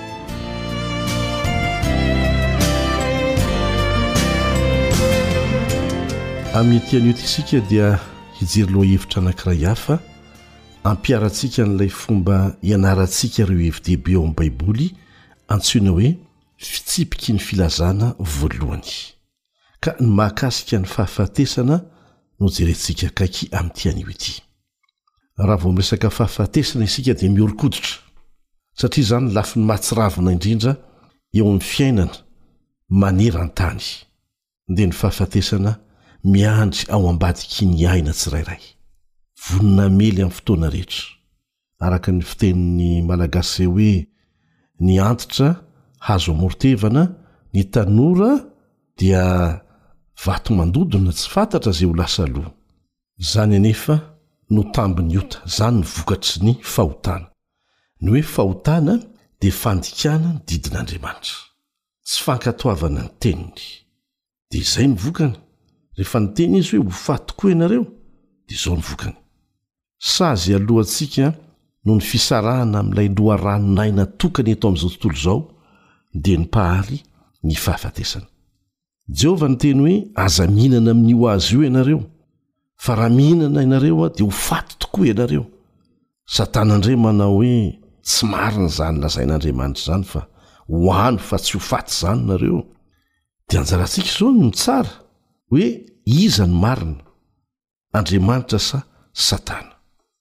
Amin'ity an'io isika dia hijery lohahevitra anankiray hafa ampiarantsika n'ilay fomba ianarantsika ireo hevi-dehibe eo amin'ny baiboly antsoina hoe fitsipiky ny filazana voalohany. Ka ny mahakasika ny fahafatesana no jerentsika kaiky amin'ity an'io ity. Raha vao miresaka fahafatesana isika dia miorikoditra, satria izany lafi ny mahatsiravina indrindra eo amin'ny fiainana maneran-tany. Dia ny fahafatesana miandry ao ambadiky ny aina tsirairay, vonina mely amin'ny fotoana rehetra. Araka ny fitenin'ny malagasy hoe ny antitra hazo amortevana, ny tanora dia vato mandodona tsy fantatra izay ho lasa aloha. Izany anefa no tambiny ota, izany ny vokatry ny fahotana. Ny hoe fahotana dia fandikana ny didin'Andriamanitra, tsy fankatoavana ny teniny. Dia izay ny vokany. Rehefa ny teny izy hoe ho faty tokoa ianareo, dia izao ny vokany. Sazy alohantsika no ny fisarahana amin'ilay loharanon-aina tokany eto amin'izao tontolo izao dia ny pahary ny fahafatesana. Jehovah ny teny hoe aza mihinana amin'io azy io ianareo, fa raha mihinana ianareo dia ho faty tokoa ianareo. Satanandray manao hoe tsy marina izany lazain'Andriamanitra izany fa hohany fa tsy ho faty izany nareo. Dia anjarantsika izao no tsara hoe iza ny marina, Andriamanitra sa Satana?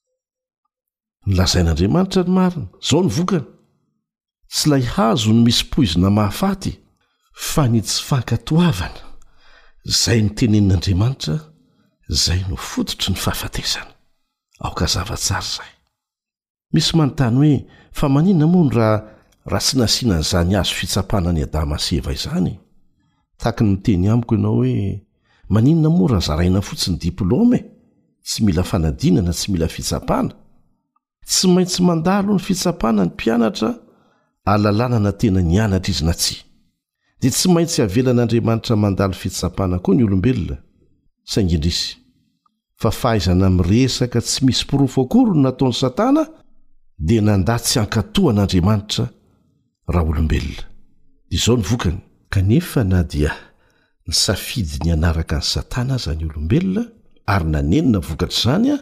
Nilazain'Andriamanitra ny marina, zao ny vokany. Tsy lay hazo no misy poizina mahafaty, fa ny tsy fankatoavana. Zay ny tenenin'Andriamanitra, zay no fototry ny fahafatesana. Aoka zava-tsara zay. Misy manontany hoe fa maninona moa raha tsy nasiana an'izany azo fitsapana ny Adama sy Eva izany? Tahaka ny miteny amiko ianao hoe maninona moa raha zaraina fotsiny diplôma? Tsy mila fanadinana, tsy mila fitsapana. Tsy maintsy mandalo ny fitsapana ny mpianatra, ahalalana na tena nianatra izy na tsy. Dia tsy maintsy avelan'Andriamanitra mandalo fitsapana koa ny olombelona. Saingy indrisy, fa fahaizana miresaka tsy misy porofo akory no nataon'ny Satana, dia nandatsy ankatoan'Andriamanitra raha olombelona. Dia izao ny vokany. Kanefa na dia nisafidy ny anaraka ny Satana zany olombelona, ary nanenina vokatra izany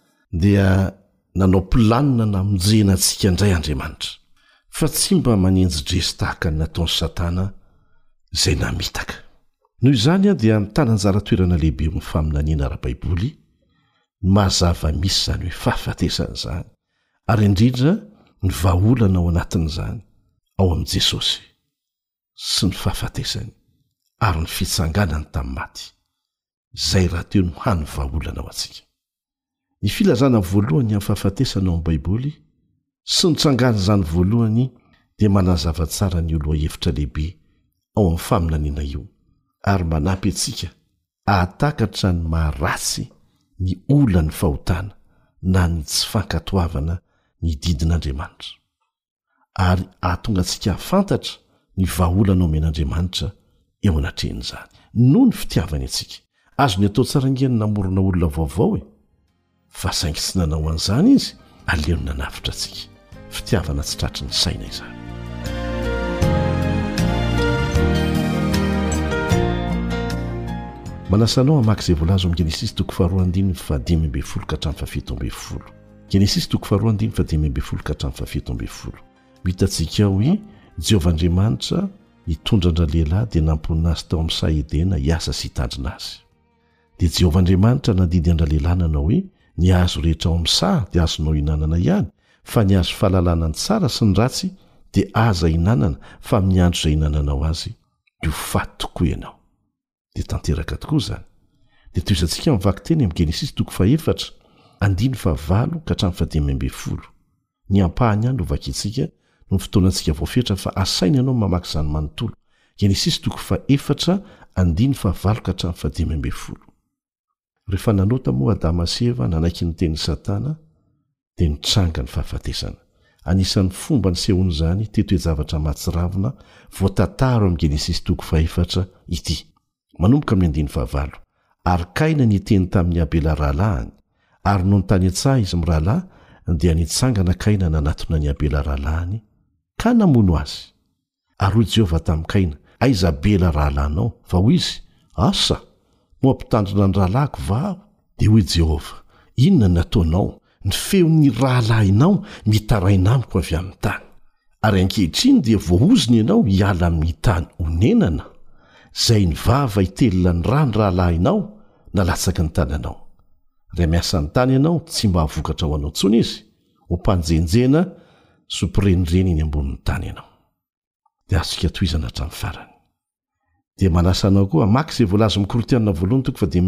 dia nanao planina namonjena antsika indray Andriamanitra. Fa tsy mba manenjidresy tahaka ny nataon'ny Satana izay namitaka. Noho izany dia mitana anjara toerana lehibe amin'ny faminaniana ara-Baiboly ny mazava misy izany hoe fahafatesana izany, ary indrindra ny vahaolana ao anatin'izany ao amin'i Jesosy sy ny fahafatesany ary ny fitsanganany tamin'ny maty. Zay raha teo no hany vahaolana ao antsika. Ny filazana voalohany amin'ny fahafatesana ao amin'ny Baiboly sy ny tsangana izany voalohany dia manazava tsara ny olo hevitra lehibe ao amin'ny faminaniana io, ary manampy antsika ahatakatra ny maharatsy ny olan'ny fahotana na ny tsy fankatoavana ny didin'Andriamanitra, ary ahatonga antsika hafantatra ny vahaolana omen'Andriamanitra eo anatrehan'izany noho ny fitiavany antsika. Azony atao tsarangeny namorona olona vaovao fa saingy tsy nanao an'izany izy, aleo nanafitra antsika. Fitiavana tsy tratry ny saina izany. Manasanao hamaky izay voalaza amin'ny Genesis 2:5-10 Genesis 2:5-10 mihitantsika hoe Jehovahandriamanitra nitondra lehilahy dia nampony azy tao amin'ny Saedena hiasa sy hitandrina azy. Dia Jehovahandriamanitra nandidy an-dralehilahy nanao hoe ny hazo rehetra ao amin'ny saha dia azonao hinanana ihany, fa ny hazo fahalalana ny tsara sy ny ratsy dia aza hinanana, fa amin'ny andro izay hinananao azy dia ho faty tokoa ianao. Dia tanteraka tokoa izany. Dia toy izantsika mivaky teny amin'ny Genesis 2:5-10 ny ampahany ihany no vakintsika no fotoanantsika voafetra, fa asaina ianao mamaky izany manontolo. Genesis 2:5-10 Rehefa nanota moa Adama sy Eva nanaiky ny tenin'ny Satana dia nitranga ny fahafatesana. Anisan'ny fomba ny sehoany izany teto zavatra mahatsiravina voatantara amin'ny Genesis 2:5 ity. Manomboka amin'ny 15 ary Kaina niteny tamin'ny Abela rahalahiny, ary no nitany an-tsaha izy mirahalahy dia nitsangana Kaina nanatona ny Abela rahalahiny ka namono azy. Ary hoy Jehovah tamin'ny Kaina, aiza Abela rahalahinao? Fa hoy izy, asa moa ampitandrina ny rahalahiko va aho? Dia hoy Jehovah, inona nataonao? Ny feon'ny rahalahinao mitaraina amiko avy amin'ny tany, ary ankehitriny dia voahozony ianao hiala amin'ny tany honenana. Zay ny vava itelona ny rà ny rahalahinao nalatsaky ny tananao. Raha miasa ny tany ianao tsy mba havokatra ho anao intsony izy, ho mpanjenjena sy mpirenireny eny ambonin'ny tany ianao. Dia azontsika tohizana hatramin'ny farany. Dia manasa anao koa hamaky izay voalaza amin'ny Korintianina voalohany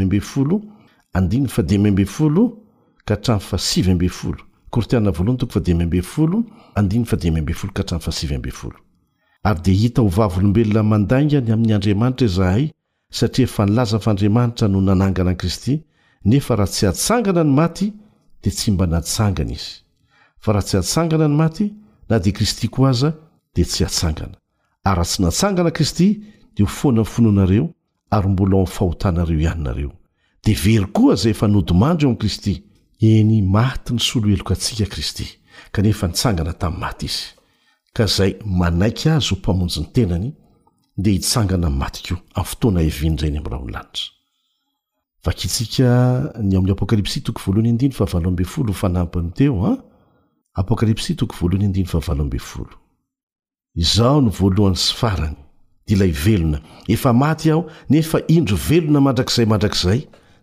2:10-7 Korintianina voalohany 2:10-7 Ary dia hita ho vavolombelona mandaingany amin'ny Andriamanitra izahay, satria efa nilaza fa Andriamanitra no nanangana Kristy, nefa raha tsy hatsangana ny maty dia tsy mba natsangana izy. Fa raha tsy hatsangana ny maty, na dia Kristy koa aza dia tsy hatsangana. Ary raha tsy natsangana Kristy dia ho foana ny fononareo, ary mbola ao amin'ny fahotanareo ihany nareo. Dia very koa izay efa nodimandry eo amin'ny Kristy. Eny maty ny solo heloka antsika Kristy, kanefa nitsangana tamin'ny maty izy. Ka izay manaiky azy ho mpamonjy ny tenany dia hitsangana amin'ny maty koa amin'ny fotoana hiviandrany amin'ny rahony lanitra. Vakintsika ny amin'ny Apokalipsy 2:17 fanampiny teo Apokalipsy 2:17 Izao no voalohany sy farany, dia ilay velona, efa maty aho nefa indro velona mandrakizay,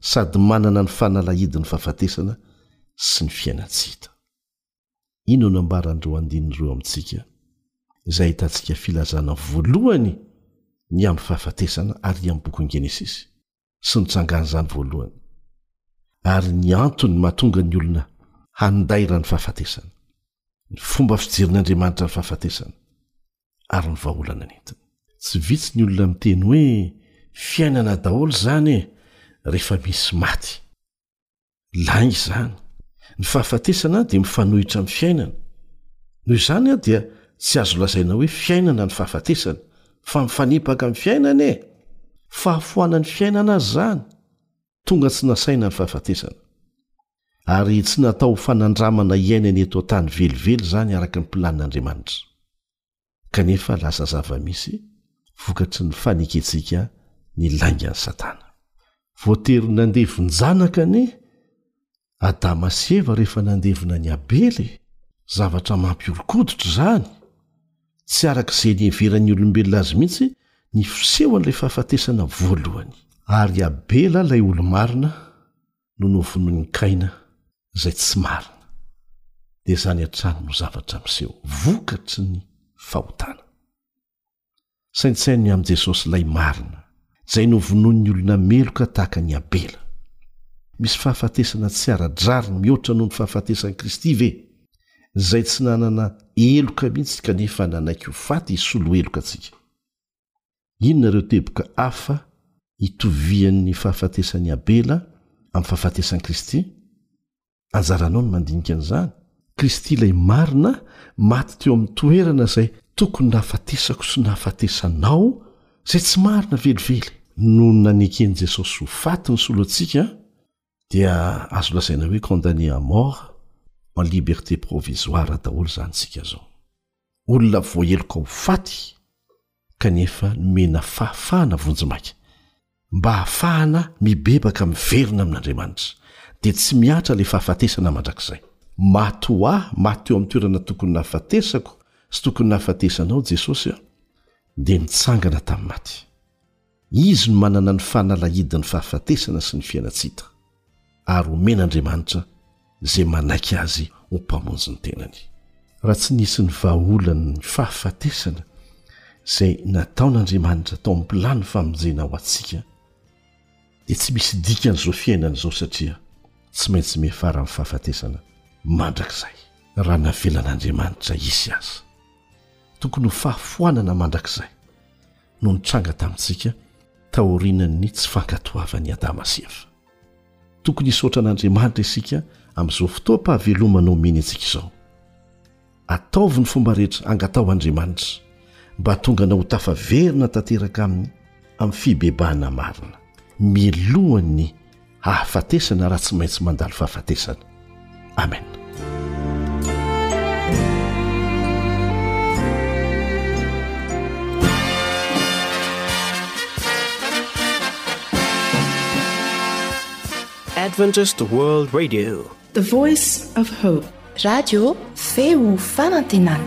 sady manana ny fanalahidiny fahafatesana sy ny fiainatsihita. Ino no ambarandreo andinireo amintsika izay hitantsika filazana voalohany ny amin'ny fahafatesana ary amin'ny boky Genesisy sy nitsangan'izany voalohany. Ary ny antony mahatonga ny olona handaira ny fahafatesana, ny fomba fijerin'Andriamanitra ny fahafatesana ary ny vahaolana nentina. Tsy vitsy ny olona miteny hoe fiainana daholo zany rehefa misy maty. Laing izany. Ny fahafatesana dia mifanohitra amin'ny fiainana. Noho izany dia tsy azo lazaina hoe fiainana ny fahafatesana fa mifanipaka amin'ny fiainana e. Fahafoanany fiainana azy zany. Tonga tsy nasaina ny fahafatesana. Ary tsy natao fanandramana iainana eto an-tany velively zany araka ny planin'Andriamanitra. Kanefa lasa zava-misy vokatry ny faneketsika ny laingan'ny Satana. Voatery nandevy njanaka ny Adama sy Eva rehefa nandevina ny Abely, zavatra mampiorokoditra zany. Tsy araka izay nieveran'ny olombelona azy mihitsy ny fisehoan'ilay fahafatesana voalohany. Ary Abela ilay olo marina no novonoin'ny Kaina izay tsy marina. Dia zany hatrany no zavatra miseho vokatry ny fahotana. Saintsainy amin'i Jesosy ilay marina izay novonoin'ny olona meloka tahaka ny Abela. Misy fahafatesana tsy ara-drariny mihoatra noho ny fahafatesan'i Kristy ve? Izay tsy nanana eloka mihitsy kanefa nanaiky ho faty hisolo eloka antsika. Inona ireo teboka hafa hitovian'ny fahafatesan'i Abela amin'ny fahafatesan'i Kristy? Anjaranao ny mandinika an'izany. Kristy ilay marina maty teo amin'ny toerana izay tokony nahafatesako sy nahafatesanao izay tsy marina velively. No naneken'i Jesosy ho faty ny solo antsika dia azo lasaina hoe condamné à mort en liberté provisoire daholo zany tsika zao. Olona voaheloka ho faty kanefa mena fahafahana vonjimaika mba hahafahana mibebaka miverina amin'Andriamanitra dia tsy miatra ilay fahafatesana mandrakizay. Maty ho ahy, maty eo amin'ny toerana tokony nahafatesako sy tokony nahafatesanao Jesosy dia nitsangana tamin'ny maty. Izy no manana ny fanalahidin'ny fahafatesana sy ny fiainatsihita ary omen'Andriamanitra izay manaiky azy ho mpamonjy ny tenany. Raha tsy nisy ny vahaolany ny fahafatesana izay nataon'Andriamanitra tao amin'ny pilany famonjena ho antsika dia tsy misy dikan'izao fiainana izao satria tsy maintsy mihafara amin'ny fahafatesana mandrakizay. Raha navelan'Andriamanitra isy aza tokony ho fahafoanana mandrakizay no nitranga tamintsika taorinan'ny tsy fankatoavany Adama sy Eva. Tokony hisaotra an'Andriamanitra isika amin'izao fotoam-pahavelomana omeny antsika izao. Ataovy ny fomba rehetra angatao Andriamanitra mba tonga na ho tafaverina tanteraka aminy amin'ny fibebahana marina. Milohan'ny hahafatesana raha tsy maintsy mandalo fahafatesana. Amen. Adventist World Radio, the voice of hope. Radio feo fanantenana.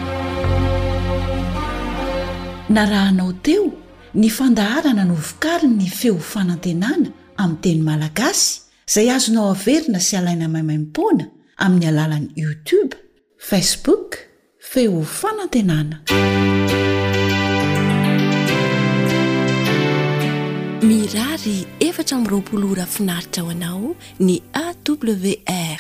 Narahanao teo ny fandaharana no vokariny ny feo fanantenana amin'ny teny malagasy izay azonao averina sy alaina maimaim-poana amin'ny alalan'ny YouTube, Facebook, feo fanantenana. Mirary 420 ora finaritra ho anao ny AWR